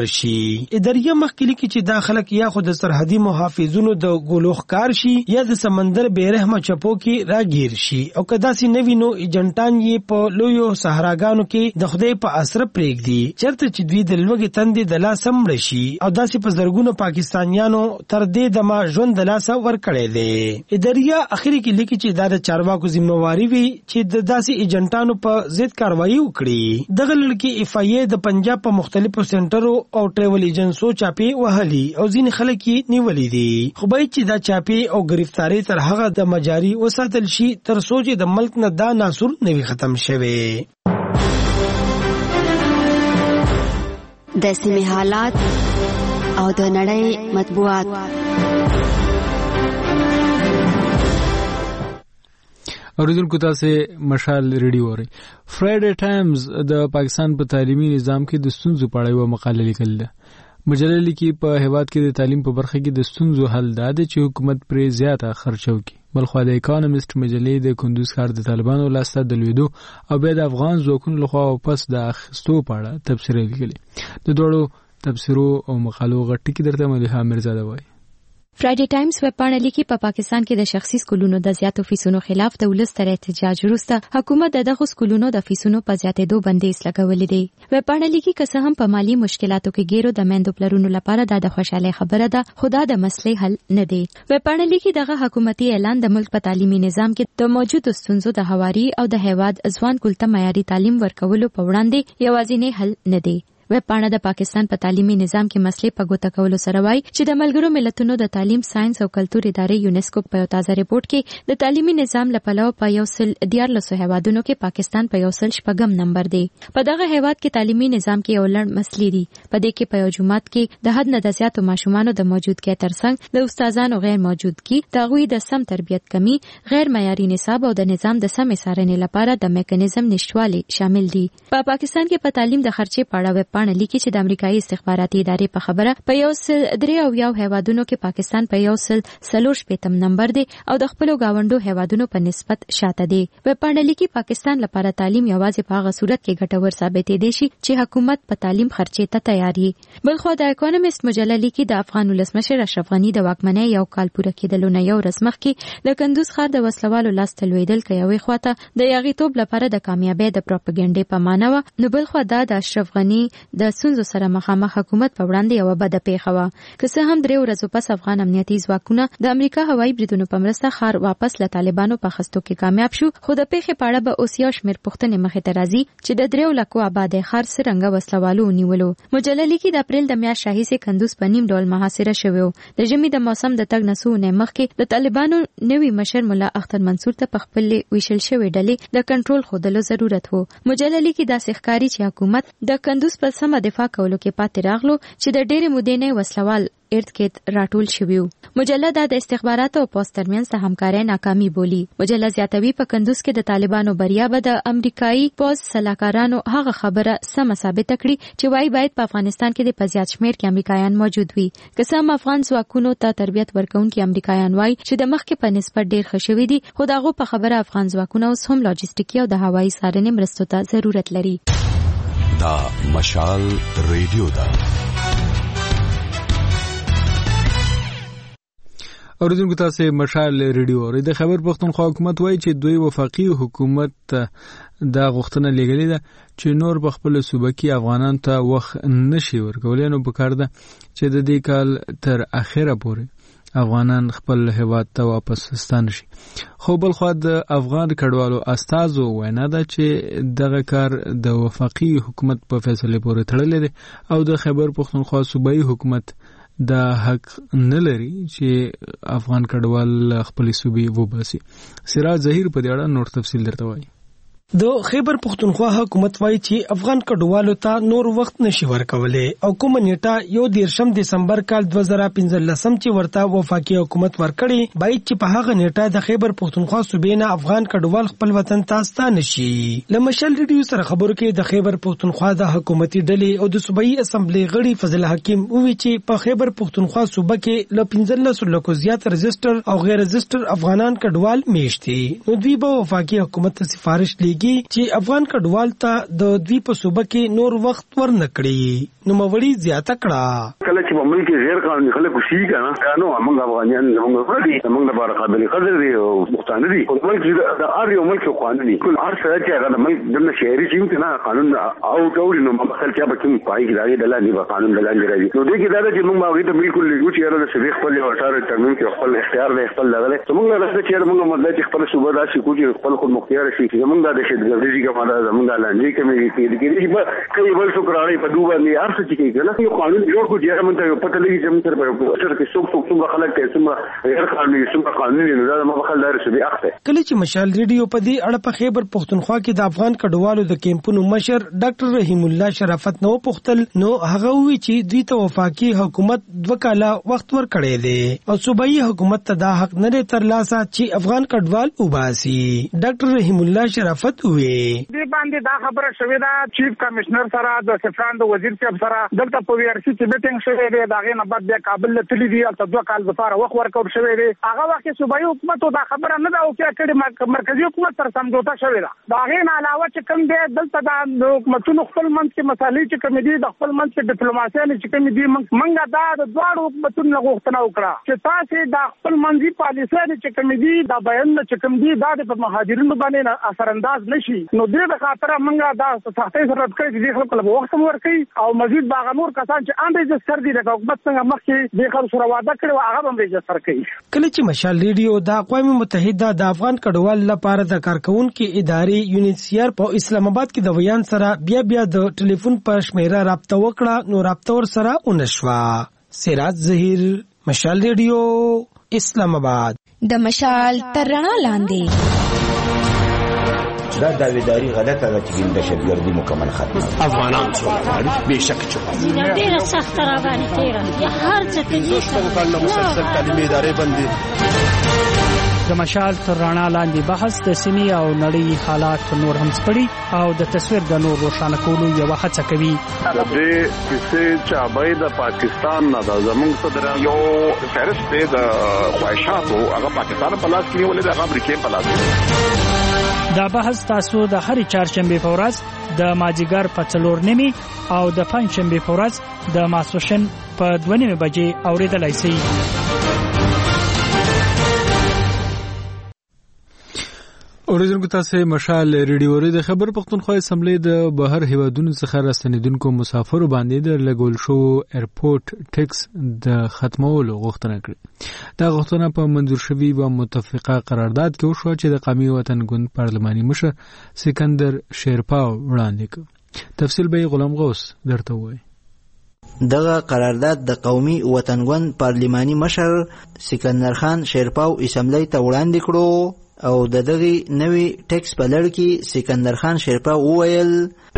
ورشي. اداریه مخکې لیکي چې دا خلک یا خو د سرحدي محافظونو د ګولو ښکار شي یا د سمندر بیرحمه چپو کې راګیر شي او که داسې نه وي نو ایجنټان یې په لویو صحراګانو کې د خدای په اسره پرېږدي چېرته چې دوی د لوږې تندې د لاسه مړه شي او داسې په زرګونو پاکستانیانو تر دې دمه ژوند د لاسه ورکړی دی. اداریه اخري کې لیکي چې دا د چارواکو ذمہواري وي چې د داسې ایجنټانو په ضد کاروایي وکړي. دغه لړکې اف آی ای د پنجاب په مختلفو سنټرو او ټریول ایجنسو چاپې وهلي او ځینې خلک یې نیولي دي. خو باید چې دا چاپې او گرفتاری تر هغه د مجاري وساتل شي تر څو چې د ملک نه دا ناسور نه وي ختم شوی. د سیمې حالات او د نړۍ مطبوعات. اوریدونکو تاسو مشال ریډیو اورئ. فرایډے ټایمز د پاکستان په تعلیمي نظام کې د ستونزو په اړه یو مقاله لیکل ده. مجله لیکي په هیواد کې د تعلیم په برخه کې د ستونزو حل دا دی چې حکومت پرې زیاته خرچه وکړي. بلخوا د اکانومیست مجلې د کندوز ښار د طالبانو لاسته د لویدو او بیا د افغان ځواکونو لخوا واپس د اخیستو په اړه تبصره لیکلې. د دوړو تبصرو او مقالو غټ کې درته مليحه میرزاده وایي. فرایډے ټایمز ویبپاڼه لیکي په پاکستان کې د شخصي سکولونو د زیاتو فیسونو خلاف د ولس تر احتجاج وروسته حکومت دغه سکولونو د فیسونو په زیاتېدو بندیز لګولې دی. ویبپاڼه لیکي که څه هم په مالی مشکلاتو کې ګیرو د میندو پلرونو لپاره د خوشاله خبره ده خو دا د مسلې حل نه دی. ویبپاڼه لیکي دغه حکومتي اعلان د ملک په تعلیمي نظام کې د موجودو ستونزو د هواري او د هیواد ځوان کول ته معیاري تعلیم ورکولو په وړاندې یوازینی حل نه دی. ویبپاڼه د پاکستان په تعلیمي نظام کې مسلې په ګوته کولو سره وایي چې د ملګرو ملتونو د تعلیم ساينس او کلتور ادارې یونیسکو په یو تازه ریپورت کې د تعلیمي نظام لپاره په 114 هیوادونو کې پاکستان په 106 نمبر دی. په دغه هیواد کې تعلیمي نظام کې یو لړ مسلې دي. په دې کې په یو جماعت کې د حد نه د زیاتو ماشومانو د موجودګۍ ترڅنګ د استادانو غیر موجودګي، د هغوی د سم تربیت کمی، غیر معیاري نصاب او د نظام د سمې څارنې لپاره د میکانیزم نشټوالي شامل دي. په پاکستان کې په تعلیم د خرچې په اړه ویبپاڼه لیکي چې د امریکایي استخباراتي ادارې په خبره په 103 هیوادونو کې پاکستان په 140 نمبر دی او د خپل گاونډو هیوادونو په نسبت شاته دی. ویبپاڼه لیکي پاکستان لپاره تعلیم یوازې په هغه صورت کې ګټور ثابتېدی شي چې حکومت په تعلیم خرچې ته تیار وي. بلخو د اکانومیست مجله لیکي د افغان ولسمشر اشرف غنی د واکمنۍ یو کال پوره کېدلو نه یو ورځ مخکې د کندوز ښار د وسلوالو لاس ته لوېدل که یوې خواته د یاغیتوب لپاره د کامیابۍ د پروپاګاندا په معنا وه، نو بلخو دا د اشرف غنی د ستونزو سره مخامخ حکومت په وړاندې یو بده پیښه وه. که څه هم 3 ورځې پس افغان امنیتي ځواکونه د امریکا هوایي بریدونو په مرسته ښار واپس له طالبانو په اخیستو کې کامیاب شو، خو د پیښې په اړه به اوس یو شمېر پوښتنې مخې ته راځي چې د 3 لکو آبادۍ ښار څرنګه وسلوالو ونیولو. مجله لیکي د اپریل د میاشتې راهیسې کندوز په نیم ډول محاصره شوی و. د ژمي د موسم د تګ نه څو اونۍ مخکې د طالبانو نوي مشر ملا اختر منصور ته په خپلې ویشل شوې ډلې د کنټرول ښودلو ضرورت و. مجله لیکي داسې ښکاري چې حکومت د کندوز په سمه دفاع کولو کې پاتې راغلو چې د ډېرې مودې نه وسلوال ارد کې راټول شوی و. مجله د استخباراتو او پولیس ترمنځ د همکارۍ ناکامي بولي. مجله زیاتوي په کندوز کې د طالبانو بریا به د امریکایي پولیس سلاکارانو هغه خبره سم ثابت کړي چې وايي باید په افغانستان کې د پزیات شمیر کې امریکایان موجود وي. قسم افغان ځواکونو ته تربیت ورکونکي امریکایان وايي چې د مخکې په نسبت ډېر ښه شوي دي، خو دغه په خبره افغان ځواکونه اوس هم لاجستیکي او د هوایي څارنې مرستو ته ضرورت لري. دا مشال ریډیو دا اوریدونکو تاسو مشال ریډیو اورئ. د خبر پښتونخوا حکومت وایي چې دوی وفاقي حکومت دا غوښتنه لګلې ده چې نور په خپل صوبه کې افغانان ته وخت نشي ورکولای، نو پکار ده چې د دې کال تر اخره پورې افغانان خپل هیواد ته واپس ستانه شي. خو بل خو د افغان کډوالو استازو وینا ده چې دغه کار د وفاقي حکومت په فیصله پورې تړلی دی او د خبر پښتونخوا صوبایي حکومت دا حق نه لري چې افغان کډوال خپل صوبې وباسي. سراج ظهیر په دې اړه نور تفصیل درته وایي. د خیبر پختونخوا حکومت وایي چې افغان کډوالو ته نور وخت نشي ورکولای او کوم نیټه 1 دسمبر کال 2015 چې ورته وفاقي حکومت ورکړي باید چې په هغه نیټه د خیبر پختونخوا صوبې نه افغان کډوال خپل وطن ته ستانه شي. لمشل ریډیو سره خبرو کې د خیبر پختونخوا د حکومتي ډلې او د صوبایي اسمبلی غړي فضل حکیم وویل چې په خیبر پختونخوا صوبه کې ل 15 لکو زیات رجستر او غیر رجستر افغانان کډوال میشتي، نو دوی به وفاقي حکومت ته سفارش لیږي کیږي چې افغان کډوال ته د دوی په صوبه کې نور وخت ورنکړي نو موري زیاته کړه کله چې په ملک کې غیر قانوني خلک وشي کنه نو موږ افغانان موږ ورته موږ لپاره قابل قدر دي او مختار دي په ملک کې د اړ یو ملک قانوني کول هر څه چې هغه ملک د شهري چې نه قانون او ټول نو مخکې چې به کوم پای کې راځي د لاندې قانون د لاندې راځي نو دغه دا چې موږ هغه ته بالکل لګو چې هغه د شریک خپل او اټار ترمیم کې خپل اختیار دی خپل لغله موږ راځي چې موږ مطلب چې خپل صوبه راشي کوجي خپل خود مختار شي چې موږ د شهري کې ماده زموږ لاندې کې کې کوي بل څوک راځي په دوه باندې هر څه چې کوي یو قانون جوړ کو چې موږ ته پته لګي چې موږ سره په اثر کې څوک خلک کې څومره غیر قانوني څومره قانوني نه دا مخال دار شي اخته کله چې مشال ریډیو په دې اړه په خیبر پختونخوا کې د افغان کډوالو د کیمپونو مشر ډاکټر رحیم الله شرافت نو پختل نو هغه وی چې دوی ته وفاقي حکومت 2 کاله وخت ورکړی دی او صوبایي حکومت ته دا حق نه ترلاسه چې افغان کډوال وباسي ډاکټر رحیم الله شرافت وی دې باندې دا خبره شوې ده چیف کمشنر سره د سفران د وزیر صاحب سره دلته په وی آر سی کې میټینګ شوې ده دا غي نه بعد بیا کابل ته تللی دی تر 2 کال لپاره وخت ورکړ شوې ده هغه وخت صوبایي حکومت دا خبره نه دا او کې مرکزی حکومت سره سمجوتا شوې ده دا غي نه علاوه چې کوم دی دلته د حکومتونو خپل منځ کې مسالې چې کوم دي د خپل منځ کې ډیپلوماسي چې کوم دي منګه دا د دوه حکومتونو غوښتنه وکړه چې تاسو د خپل منځي پالیسي چې کوم دي دا بیان چې کوم دي دا د مهاجرینو باندې اثر انداز نشي نو دې د خاطر منګه دا سختۍ سره کړی چې خلکو له وخت ورکړي او مزید باغ نور کسان چې ان ريجستر دي د حکومت څنګه مخکې د خلکو سره وعده کړو هغه هم ريجستر کړي کله چې مشال ریډیو د اقوام متحده د افغان کډوال لپاره د کارکونکو ادارې یونیسیار په اسلام آباد کې د ویان سره بیا د ټلیفون پر شمیره رابطه وکړه نو رابطه ور سره ونشوا سراج ظهیر مشال ریډیو اسلام آباد د مشال تر رڼا لاندې دا داویداری غلطه ده چې دهشتګردي مکمل ختمه افغانان څومره به شک چوکا ډیره سخت را باندې تیرا یا هر څه کې مسلسل تعلیمي ادارې بندي د مشال تر رڼا لاندې بحث د سیمې او نړۍ حالات نور هم سپړي او د تصویر د نور روښانه کولو یو هڅه کوي د دې کیسې چې ابای د پاکستان نه د زمونږ صدر یو فهرست دی د خواهشاتو هغه پاکستان په لاس کې ولې د امریکا په لاس دا بحث تاسو د هر چهارشنبه په ورځ د ماجیګر په 4:30 او د پنځشنبه په ورځ د ماسوشن په 2:30 بجې اوریدلای شئ اوریدونکو تاسو مشال ریډیو لري د خبر پختونخوا اسمبلی د بهر هیوادونو څخه راستنیدونکو مسافرو باندې د لګول شو ایرپورټ ټیکس د ختمولو غوښتنه کړې دا غوښتنه په منظور شوی و متفقه قرارداد کې وشو چې د قومي وطن ګوند پارلماني مشر سکندر شیرپاو وړاندې کړ تفصیل به غلام غوث درته وایي دغه قرارداد د قومي وطن ګوند پارلماني مشر سکندر خان شیرپاو اسمبلی ته وړاندې کړو او د دغه نوې ټیکس په لړ کې سکندر خان شیرپا وویل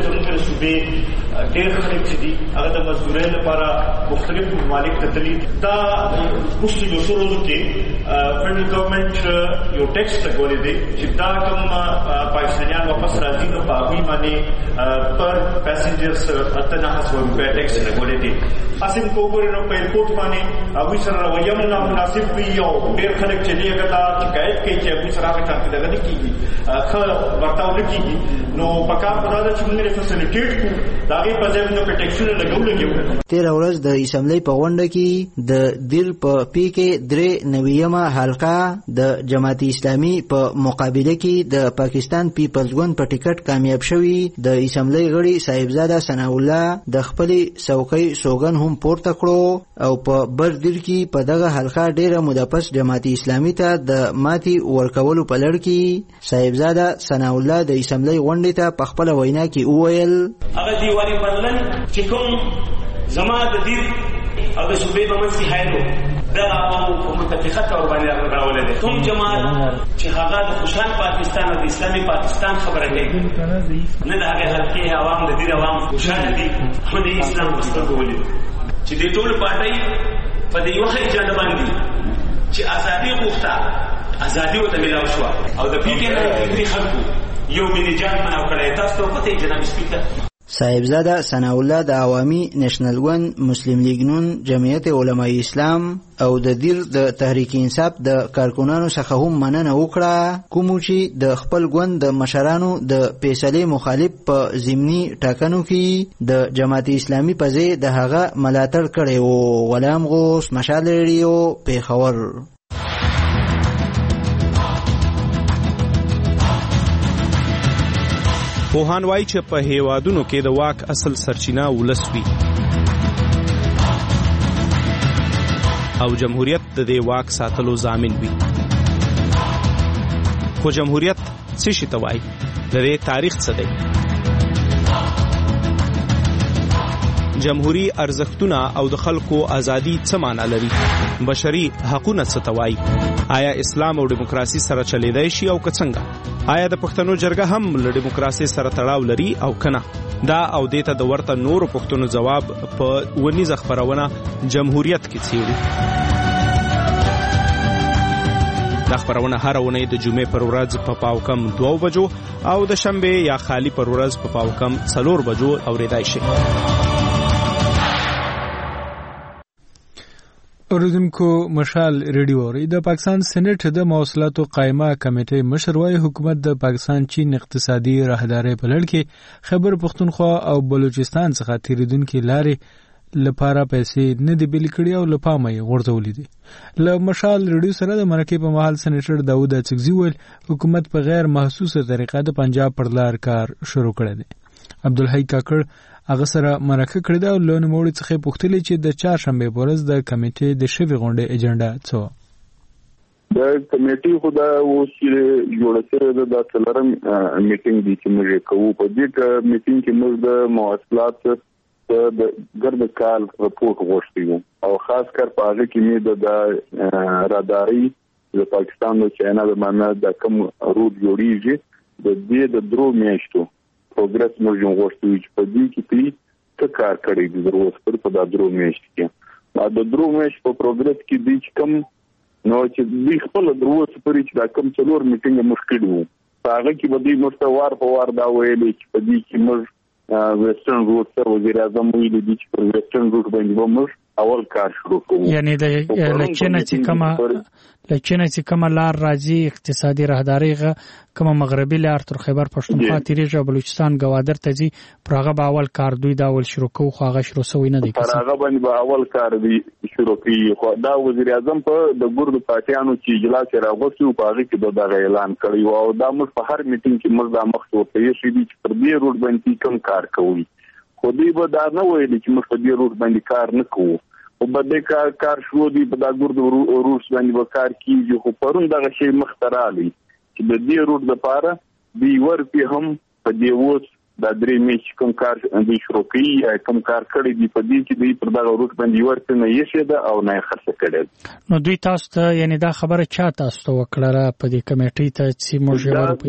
ډېر خلک چې دي هغه د مزدورۍ لپاره مختلف ممالک ته تللي دا مشکل وسورو کې فدرال ګورنمنت یو ټیکس لګولې دی چې دا کوم پاکستانیان واپس راځي نو په هغوی باندې پر پاسنجرز 8,900 روپۍ ټیکس لګولې دی اسیم کوګورې نو په ایرپورټ باندې هغوی سره رویه هم نامناسب وي او ډېر خلک چې دي هغه دا شکایت کوي چې هغوی سره هغه ټاکل دغه نه کېږي ښه ورتاو نه کېږي نو په کار په دا ده چې موږ یې فیسیلیټیټ کړو د هغې په ځای موږ په ټیکسونه لګولو. تېره ورځ د اسمبلی په غونډه کې د دیر په پی کې 93 حلقه د جماعت اسلامي په مقابله کې د پاکستان پیپلز ګوند په ټیکټ کامیاب شوی د اسمبلی غړي صاحبزاده ثنا الله د خپل څوکۍ سوګن هم پورته کړو او په بر دیر کې په دغه حلقه ډیره مدپس جماعت اسلامي ته د ماتي ورکولو په لړ کې صاحبزاده ثنا الله د اسمبلی غونډې ته په خپل وینا کې وویل هغه دیوالي بدلن چې کوم زما د دیر او د صوبې په منځ کې حایلو دا عوامو په متفقه تور باندې راولې دي کوم جماعت چې هغه د خوشحال پاکستان او د اسلامي پاکستان خبره کوي نه د هغه حلقې عوام د دیر عوام خوشحال دي خو د اسلام مستقبل ولې چې د ټول پارټي په دې یو خیجه باندې چې ازادي غوښته ازادي وته ملاو شو او د پی کې نه خلکو یو ملي جان منو کړی تاسو ته پته جناب سپیکر صاحبزاده ثناء الله د عوامي نېشنل ګوند مسلم لیگ نون جمعیت علماء اسلام او د دیر د تحریک انصاف د کارکونانو څخه هم مننه وکړه کوم چې د خپل ګوند د مشرانو د فیصلې مخالف په ضمني ټاکنو کې د جماعت اسلامي په ځای د هغه ملاتړ کړی و. غلام غوث، مشال ریډیو، پیښور. پوهان وایي چې په هیوادونو کې د واک اصل سرچینه ولس وي او جمهوریت د دې واک ساتلو ضامن وي. خو جمهوریت څه شي ته وایي؟ د دې تاریخ څه دی؟ جمهوری ارزښتونه او د خلکو ازادي څه معنی لري؟ بشري حقوقونه څه ته وایي؟ آیا اسلام او دیموکراسي سره چلیدای شي او که څنګه؟ آیا د پښتنو جرګه هم له دیموکراسي سره تړاو لري او کنه؟ دا او دیته د ورته نورو پښتنو جواب په ونیزه خبرونه جمهوریت کې څیړي. دا خبرونه هر ونې د جمعې پر ورځ په پاوکم 2 بجو او د شنبه یا خالی پر ورځ په پاوکم 4 بجو اوریدای شي. اوریدونکو مشال ریډیو د پاکستان سېنات د مواصلاتو قائمه کمیټې مشر وايي حکومت د پاکستان چین اقتصادي راهداري په لړ کې خیبر پختونخوا او بلوچستان څخه تیریدونکو لارې لپاره پیسې نه دی بل کړی او لپاره یې غورځولې دي. له مشال ریډیو سره د مرکه په محل سېنیټر داوود اڅکزي ویل حکومت په غیر محسوسه طریقه د پنجاب پر لار کار شروع کړی دی. عبدالحی کاکړ هغه سره مرکه کړې ده او له نوموړي څخه پوښتنه چې د چهارشنبه په ورځ د کمیټې د شوي غونډې ایجنډا څه و. د کمیټې خو دا اوس چې جوړه شوې ده د څلورم میټینګ دی چې موږ کوو. په دې میټینګ کې موږ د مواصلات د ګرد کال رپورټ غوښتي وو او خاص کر په هغه کې مې د راداري د پاکستان او چاینا د معنی د کوم روټ جوړیږي د دې د درو میاشتو پروګرس موږ غوښتو چې په دې کې څه کار کړی دی دروس پر په دا درو میاشتو کې د درو میاشتو په پروګرس کې دی چې کوم نو چې دې خپل دروس پر چې دا کوم څلور میټینګ مشکل وو هغه کې به دې مستوار په وار دا ویلې چې په دې کې موږ ویسټرن روټ سره وزیر اعظم ویلي دي چې پر ویسټرن روټ باندې به موږ اول کار شروع کوو. یعنی د لچنه چې کومه لار راځي اقتصادي راهداري کومه مغربي لار تر خیبر پښتونخوا تیریږي او بلوچستان گوادر ته ځي پر هغه به اول کار دوی دا اول شروع کوو خو هغه شروع شوی نه دی. پر هغه باندې به اول کار دی شروع کوي. خو دا وزیر اعظم په د ګورد پاتیانو چې اجلاس راغوښتي په هغه کې دا اعلان کړی او دا موږ په هر میټینګ کې موږ دا مخ ته یې شي چې پر دې روټ باندې کوم کار کوي. خو دوی به دا نه ویلي چې موږ په دې روټ باندې کار نه کوو او په دې کار شروع دی په دا ګورد روټ باندې به کار کیږي. خو پرون دغه شی مخترالی چې د دې روټ لپاره دی ورپی هم په دې ووس دا درې میاشتې کوم کار دی شروع کوي کوم کار کړی دی په دې کې دی پر دغه روټ باندې ورته نه یې شه ده او نه خرڅ کړي. نو دوی تاسو ته یعنی دا خبره چا تاسو ته وکړه په دې کمیټې ته چې موږ ورپی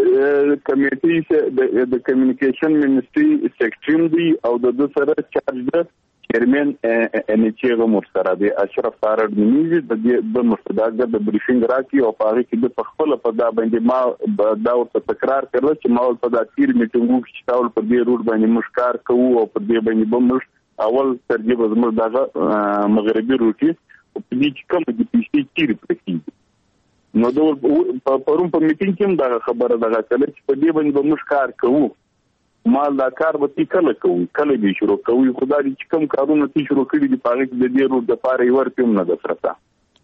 کمیټې د کمیونیکیشن منیسټري سیکریټری دی او د سره چارج ده چیرمن ان چې غمر سره دی اشرف سارد نیوز د مستداګر د بریفینګ راکې او پاره کې د خپل په دا باندې ما دا ورته تکرار کړل چې ما په دا تیر میټینګو کې تاول په دې روټ باندې مشکار کوو او په دې باندې بمش اول ترجیح زموږ دغه مغربي روټي په دې کې کوم د پیسې تیر پکې نو دا پرون په میټینګ کې دا خبره ده چې په دې باندې بمشکار کوو مال دا کار به کله کوي کله به شروع کوي خدای چې کوم کارونه چې شروع کړي دي پاره کې د دې روټ د پاره یې ورته نه درته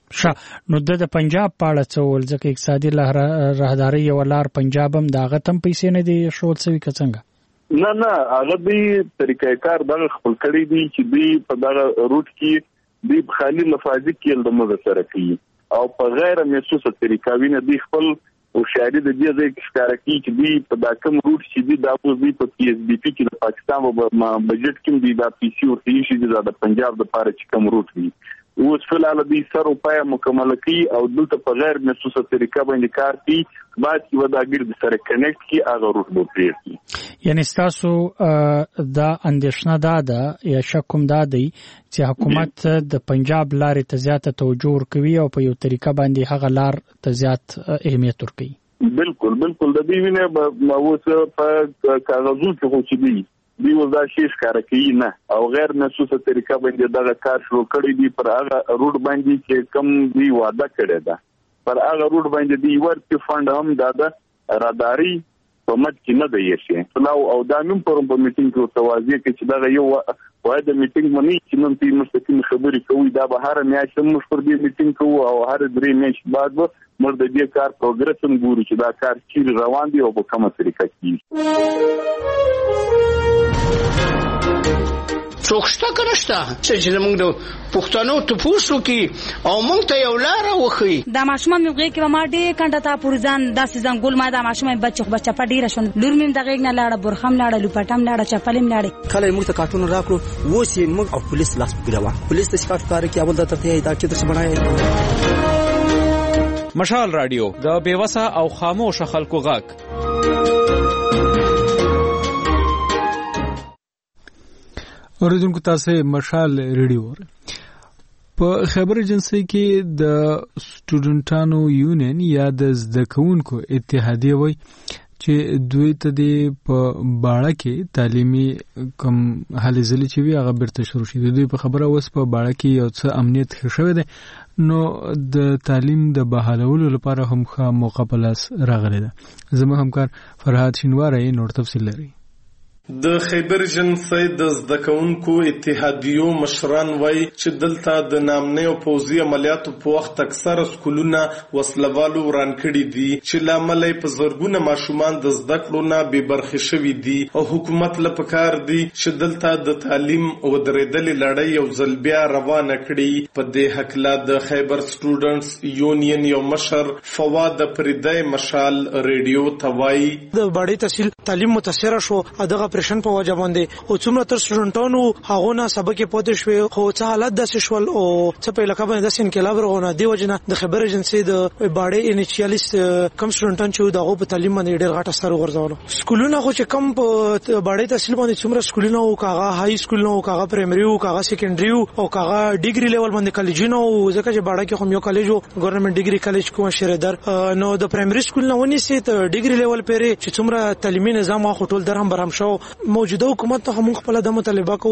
نو د پنجاب پاړه څول ځکه اقتصادي راهداري یو لار پنجاب هم داغه تم پیسې نه دي شول څه څنګه نه هغه دی طریقې کار د خپل کړي دي چې دی په دغه روټ کې دی خالي لفاظي کې د مزه سره کوي او په غیر محسوسه طریقه ویني دی خپل او شاعري د دې ځای کې ښکارا کوي چې دی په دا کوم روټ چې دی دا اوس دی په پی ایس بي پی کې د پاکستان په بجټ کې دی دا پی سی او تی شي د پنجاب د پاره چې کوم روټ دی اوس فلال دی 100 روپیا مکمل کوي او دلته په غیر محسوسه طریقه باندې کار کوي بعد کې ودا ګرد سره کنیکټ کی هغه روټ به پریږدي. یعنی تاسو دا اندیشنه ده یا شکوم ده دی چې حکومت د پنجاب لارې ته زیاته توجه ورکوي او په یو طریقه باندې هغه لار ته زیات اهمیت ورکوي. بالکل د دې وینه اوس په کاغذو کې خو چې دی دی ودا شي ښکار کوي نه او غیر نصوصه طریقه باندې دغه کار شروع کړی دی پر هغه روډ باندې چې کم دی وعده کړی ده پر هغه روډ باندې دی ورته فند هم دا راداري په مت کې نه دی شي او دا نوم پر په میټینګ کې توازی کې چې دا یو وای د میټینګ منی چې نن په مستقیم خبرې کوي دا به هر میاشت موږ پر دې میټینګ کوو او هر درې میاشتې بعد موږ د دې کار پروګرس هم ګورو چې دا کار چیرې روان دی او په کومه طریقه کیږي څوکشته کنهشته چې موږ د پښتنو ته پوښتنه کی او موږ ته یو لار وخی دا ماشومه موږ کې ما ډېر کنده تا پورزان داسې ځنګول ما دا ماشومه بچا پډیره شون لور مم دغه نه لاړه برخم لاړه لوپټم لاړه چپلم لاړه کله موږ ته کارتون راکړو وو چې موږ او پولیس لاس پګراوه پولیس ته ښکار کار کوي اول د ته دا چې د سمړای مشال رادیو د بیوسه او خاموش خلکو غاک اوریدونکو تاسو مشال ریډیو په خبر ایجنسی کې د سټوډنټانو یونین یا د زدکونکو اتحادیه وای چې دوی ته په باړه کې تعلیمي کم حالې زلي چې وی هغه برته شروع شي دوی په خبره وس په باړه کې یو څه امنیت خښوي ده نو د تعلیم د بحالولو لپاره هم ښه موقع په لاس راغلی ده زموږ همکار فرهاد شینواری نور تفصیل لري د خیبر جنسي د زدکونکو اتحادیو مشران وای چې دلته د نامنې او پوزي عملیاتو په وخت اکثره سکولونه وسلوالو وران کړي دي چې لامل په زرګونه ماشومان د زده کړو نه بې برخې شوي دي او حکومت له پکار دي چې دلته د تعلیم او درېدلې لړۍ یو ځل بیا روانه کړي په دې حق لا د خیبر سټوډنټس یونین یو مشر فواد پردای مشال ریډیو توای د باړې تحصیل تعلیم متاثر شو دغه پرشن په وجه باندې او څومره تر سټوډنټانو هغه نه سبق پاتې شوی خو څه حالت د شول او څه په لکه باندې د انقلاب رغونه دی وجنه د خبر ایجنسی د باړې انیشیالیست کم سټوډنټان چې دغه په تعلیم باندې ډېر غټ اثر ورغورځول سکولونه خو چې کم په باړې تحصیل باندې څومره سکولونه او کاغه های سکول نو کاغه پرایمري او کاغه سیکنډري او کاغه ډیګري لیول باندې کالجونه او ځکه چې باړې کې هم یو کالج او ګورنمنت ډیګري کالج کوم شریدر نو د پرایمري سکول نه ونی سي ته ډیګري لیول پرې چې څومره تعلیمي نظام خو ټول درهم برهم شو موجوده حکومت ته موږ خپل د مطالبه کو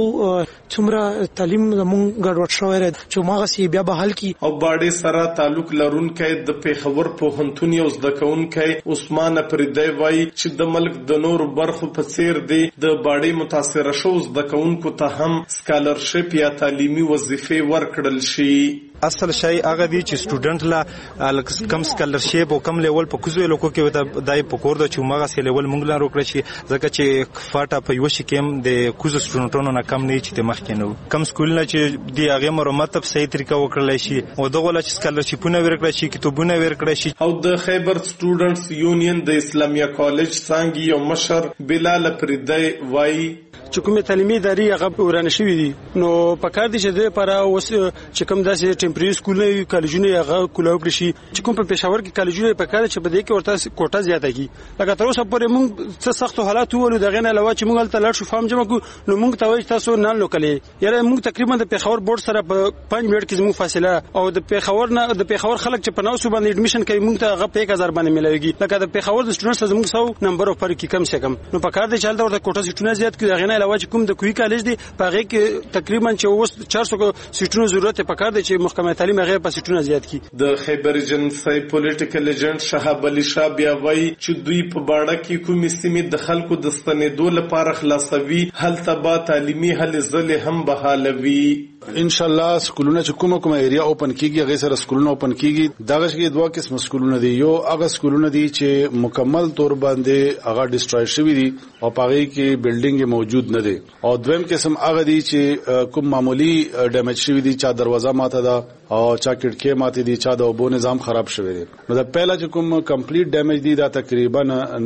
څومره تعلیم موږ ګډوډ شوی رد چې ماغه سی بیا بحال کی او باړې سره تعلق لرونکي د پیښور پوهنتون یو زدکونکي عثمان پردای وای چې د ملک د نور برخو په څیر دی د باړې متاثر شو زدکونکو ته هم سکالرشپ یا تعلیمي وظیفه ورکړل شي اصل شی هغه وی چې سټوډنټ لا کم سکالرشپ او کم لیول په کوزو لکو کې وته دای په کور د چومغه سي لیول مونږ لا روکړی شي ځکه چې فاټه په یو شي کې د کوزو سټوډنټونو نه کم نه چې مخ کې نو کم سکول نه چې دی هغه مرمت په صحیح طریقه وکړل شي او دغه لا چې سکالرشپونه ورکړی شي کتابونه ورکړی شي او د خیبر سټوډنټس یونین د اسلامیه کالج څنګه یو مشر بلال پردای وای چې کومه تعلیمي ادارې هغه ورانه شوې دي نو پکار دي چې د لپاره اوس چې کوم داسې ټمپرری سکولونه کالجونه هغه کولاو کړی شي چې کوم په پېښور کې کالجونه پکار چې بده کې ورته کوټه زیاته کی لکه تر اوسه پورې موږ څه سخت حالات ولو دغه نه علاوه چې موږ تل شو فهم جمع کو نو موږ ته وایي تاسو نه لوکلې یاره موږ تقریبا د پېښور بورډ سره په 5 منټ کې زموږ فاصله او د پېښور نه د پېښور خلک چې په ناسو باندې اډمیشن کوي موږ ته هغه په 1000 باندې ملويږي لکه د پېښور د سټوډنټس زموږ 100 نمبر اف پر کې کم سے کم نو پکار دي چې ورته کوټه سټونه زیات کړي دغه نه علاوه چې کوم د کوی کالج دی پغه کې تقریبا چې اوس 400 سیټونو ضرورت پکار دی چې محکمه تعلیم هغه په سیټونو زیات کی د خیبر جنسي پولیټیکل ایجنټ شهاب علي شاه بیا وایي چې دوی په باړه کې کومې سیمې د خلکو د ستنېدو لپاره خلاصوي هلته به تعلیمي هلې ځلې هم بحالوي ان شاء الله سکولونه چې کومه ایریا اوپن کیږي هغه سره سکولونه اوپن کیږي دغه کې دوه قسم سکولونه دي یو هغه سکولونه دي چې مکمل تور باندې هغه ډیسټروي شوی دي او پاره کې بلډینګ موجود نه دي او دویم قسم هغه دي چې کوم معمولی ډیمیج شوی دي چا دروازه ماته ده او چا کټکې ماته دي چا د اوبو نظام خراب شوی دی نو دا پهلا چې کوم کمپلیټ ډیمیج دي دا تقریبا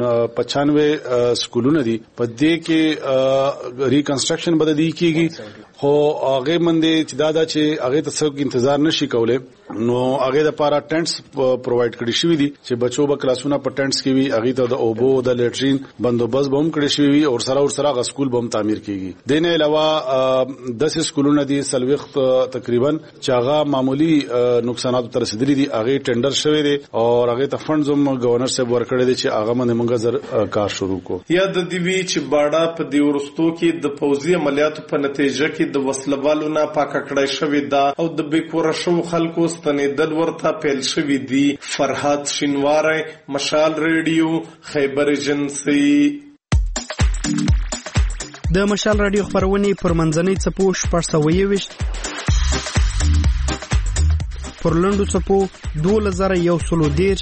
95 سکولونه دي په دې کې ریکنسټرکشن بد دي کیږي خو هغه منده چې دا چې هغه ته څوک انتظار نشي کولای نو هغه د لپاره ټینټس پرووایډ کړی شوی دي چې بچو به کلاسونه په ټینټس کې وي هغه ته د اوبو د لیټرین بندوبست به هم کړی شوی وي او سره غ سکول به هم تعمیر کیږي د نه علاوه 10 سکولونه دي سلوخت تقریبا چې هغه معمولی نقصانات تر رسیدلي دي هغه ټندر شوی دی او هغه ته فندز هم گورنر صاحب ورکړی دي چې هغه موږ کار شروع کو یا د دیوی چې باډا په دی ورستو کې د پوځي عملیاتو په نتیجه کې د وسلوالو نه پاکه کړای شوی دا او د بیکوره شو خلکو ستنیدل ورته پیل شوی دی. فرهاد شینواری، مشال ریډیو، خیبر ایجنسی. د مشال رادیو خبرونه پر منځنۍ څپو 420 پر لندو څپو 2110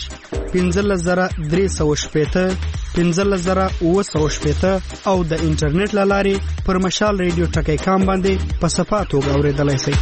15315 15915 او د انټرنیټ لارې پر مشال ریډیو ټکی کام باندې په صفاتو اوریدلای شئ.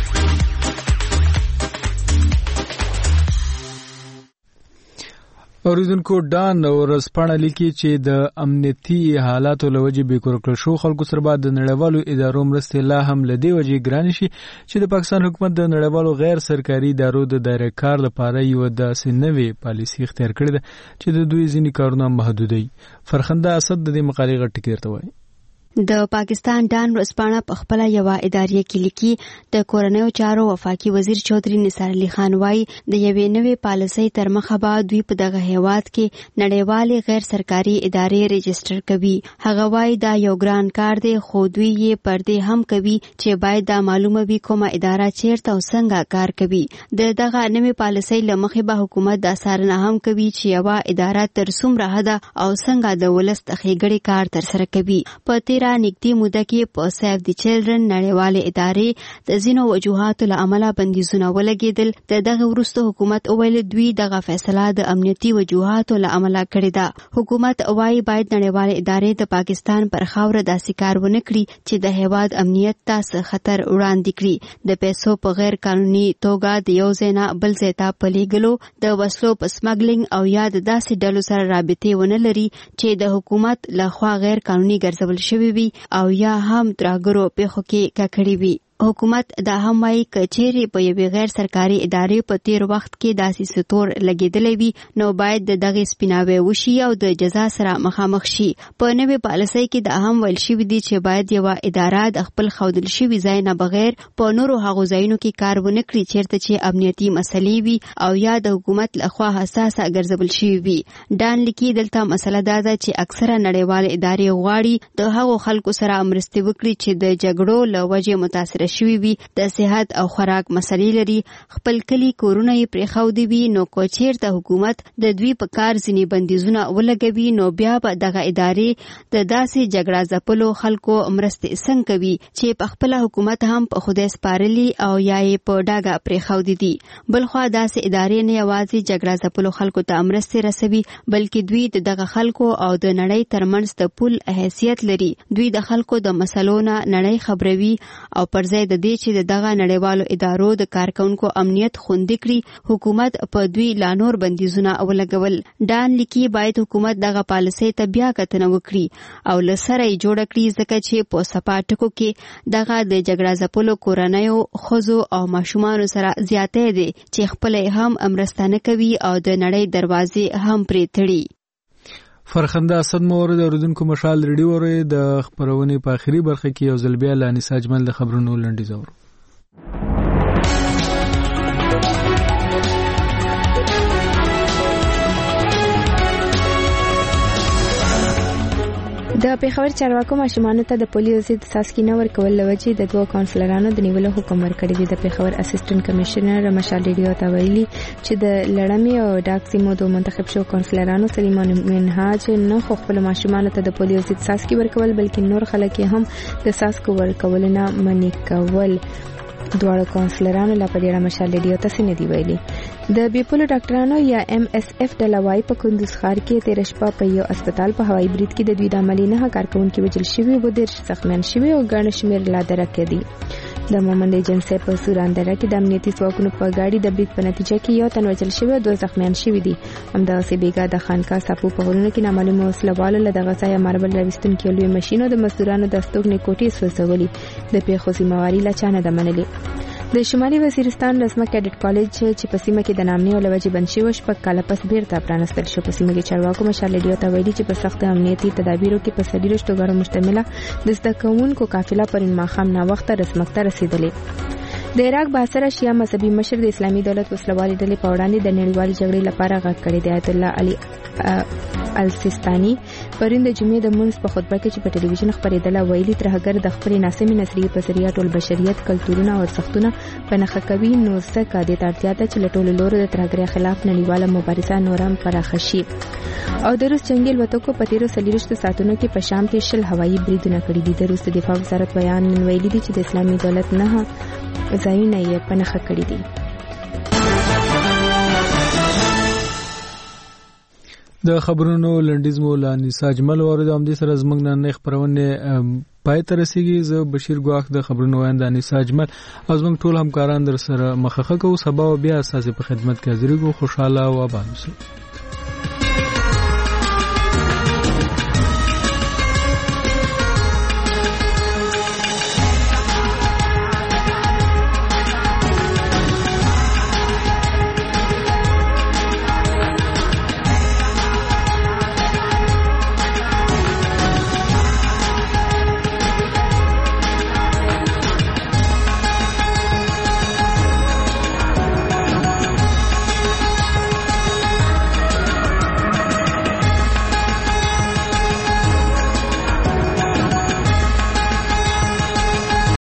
اوریدونکو ډان ورسپانه لیکي چې د امنیتي حالاتو لوجې بیکور کړ شو خلکو سره بعد د نړیوالو ادارو مرستې لا هم لدی وجې ګران شي چې د پاکستان حکومت د نړیوالو غیر سرکاري ادارو د دایره کار لپاره یو داسې نوې پالیسي اختیار کړې ده چې د دوی ځینې کارونه محدودوي. فرخنده اسد د دې مقالې غټ ټکی درته وایي. د پاکستان ډان ورسپانه په خپل یو ادارې کې لیکي د کورنیو چارو وفاقي وزیر چودري نثار علي خان وايي د یوې نوې پالیسۍ تر مخه به دوی په دغه هیواد کې نړیوالې غیر سرکاري ادارې ريجستر کوي. هغه وايي دا یو ګران کار دی خو دوی یې پر دې هم کوي چې باید دا معلومه وي کومه اداره چیرته او څنګه کار کوي. دغه نوې پالیسۍ لمخې به حکومت دا څارنه هم کوي چې یو اداره تر څومره حده او څنګه د ولس د ښېګړې کار تر سره کوي. په نږدې موده کې په سیف دی چلډرن نړیوالې ادارې د ځینو وجوهاتو له امله بندیزونه ولګېدل. دغه وروسته حکومت وویل دوی دغه فیصله د امنیتي وجوهاتو له امله کړې ده. حکومت وايي باید نړیوالې ادارې د پاکستان پر خاوره داسې کار ونه کړي چې د هیواد امنیت ته خطر وړاندې کړي. د پیسو په غیر قانوني توګه د یو ځای نه بل ځای ته په لیږلو، د وسلو په سمګلینګ او یا د داسې ډلو سره رابطې ونه لري چې د حکومت لخوا غیر قانوني ګرځول شوي وي او یا هم ترهګرو پیښو کې ککړې وي. حکومت دا هم وايي کچېری په یوې غیر سرکاري ادارې په تیر وخت کې داسې ستور لګیدلې وي نو باید دغه سپیناوي وشي او د جزا سره مخامخ شي. په نوې پالیسۍ کې دا هم ویل شوی دی چې باید یو اداره د خپل خودل شوی ځای نه بغیر په نورو هغو ځایونو کې کار ونه کړي چیرته چې امنیتي مسلې وي او یا د حکومت لخوا حساسه ګرځول شوی وي. ډان لیکي دلته مسله دا ده چې اکثره نړیوال ادارې غواړي د هغو خلکو سره مرسته وکړي چې د جګړو له وجې متاثر شوی وي، د صحت او خوراک مسلې لري، خپل کلی کورونه یې پرېښودي وي. نو کو چیرته حکومت د دوی په کار ځینې بندیزونه ولګوي نو بیا به دغه ادارې د داسې جګړه ځپلو خلکو مرستې څنګه کوي چې په خپل حکومت هم په خدای سپارلي او یا یې په ډاګه پرېښودي دي. بلخوا داسې ادارې نه یوازې جګړه ځپلو خلکو ته مرستې رسوي بلکې دوی دغه خلکو او د نړۍ ترمنځ د پل حیثیت لري. دوی د خلکو د مسلو نه نړۍ خبروي او پر ځای د دې چې دغه نړیوالو ادارو د کارکونکو امنیت خوندي کړي حکومت په دوی لا نور بندیزونه ولګول. ډان لیکي باید حکومت دغه پالیسۍ ته بیا کتنه وکړي او له سره یې جوړ کړي ځکه چې په سپاټکو کې دغه د جګړه ځپلو کورنیو ښځو او ماشومانو سره زیاتې دي چې خپل هم امرستانه کوي او د نړۍ دروازې هم پرې تړي. فرخنده اسد مورد اوریدونکو مشال ریډیو ورې د خبرونې په اخري برخه کې یو ځل بیا لانی ساجمل د خبرونو لنډیز اورو. د پیښور چارواکو ماشومانو ته د پولیو ضد څاڅکي نه ورکول لوجې د دوه کونسلرانو د نیولو حکم ورکړی دی. د پیښور اسسټنټ کمشنر مشال ریډیو ته ویلي چې د لړمې او ډاک سیمو د منتخب شو کونسلرانو سلیمان منهاج نه خپل ماشومانو ته د پولیو ضد څاڅکي ورکول بلکې نور خلک هم د څاڅکو ورکول نه منې کول. دواړه کونسلرانو لا په ډیره مشال ریډیو ته سن دی ویلي. د بیپولو ډاکټرانو یا MSF د لوای په کندوز ښار کې تیر شپه په یو هسپتال په هوایي برید کې د دوی د عملي نه کارکونکو وژل شوی و، ډیر زخمیان شوی او ګڼ شمېر لا درک دي. د مومند ایجنسی په سوراندره کې د امنیتي ځواکونو په ګاډي د برید په نتیجه کې یو تن وژل شوی او دوه زخمیان شوي دي. همداسې بیګا د خانقاه ساپو په غرونو کې نامعلومه وسلوالو له دغه ځایه ماربل راویستونکي لوی ماشین او د مزدورانو د استوګنې کوټې سوځولې. د پیښو ذمهواري لا چا نه ده منلې. د شمالي وزیرستان رسمه کیډټ کالج چې په سیمه کې د نامنۍ او لوجې بند شوی شپږ کاله پس بیرته پرانستل شو. په سیمه کې چارواکو مشال ریډیو ته ویلي چې په سخت امنیتي تدابیرو کې په 30 غړو مشتمله د زده کوونکو قافله پرون ماښام ناوخته رسمکته رسیدلې. د عراق باثره شیعه مذهبي مشر د اسلامي دولت وسلوالي ډلې په وړاندې د نړیوالې جګړې لپاره غږ کړی دی. آیت الله علي السیستاني پرون د جمعې د منځ په خطبه کې چې په ټلویزیون خبرېدله ویلي ترهګر د خپلې ناسمې نظریې په ذریعه ټول بشریت کلتورونه او ارزښتونه په نښه کوي، نو ځکه دې ته اړتیا ده چې له ټولو لورو د ترهګرۍ خلاف نړیواله مبارزه نور هم پراخه شي. او د روس جنګي الوتکو په تیرو 40 ساعتونو کې په شام کې 10 هوایي بریدونه کړي دي. د روس د دفاع وزارت بیان ویلي دی چې د اسلامي دولت نه ځایونه یې په نښه کړي دي. د خبرونو لنډیز مولا نساء اجمل ورته هم دي سره زمنګ نه خبرونه پای ته رسیږي. زه بشیر ګواخ د خبرونو وینده نساء اجمل او زمنګ ټول همکاران در سره مخخه کوو. سبا بیا اساس په خدمت کې حاضر یو. خوشاله او آباد اوسئ.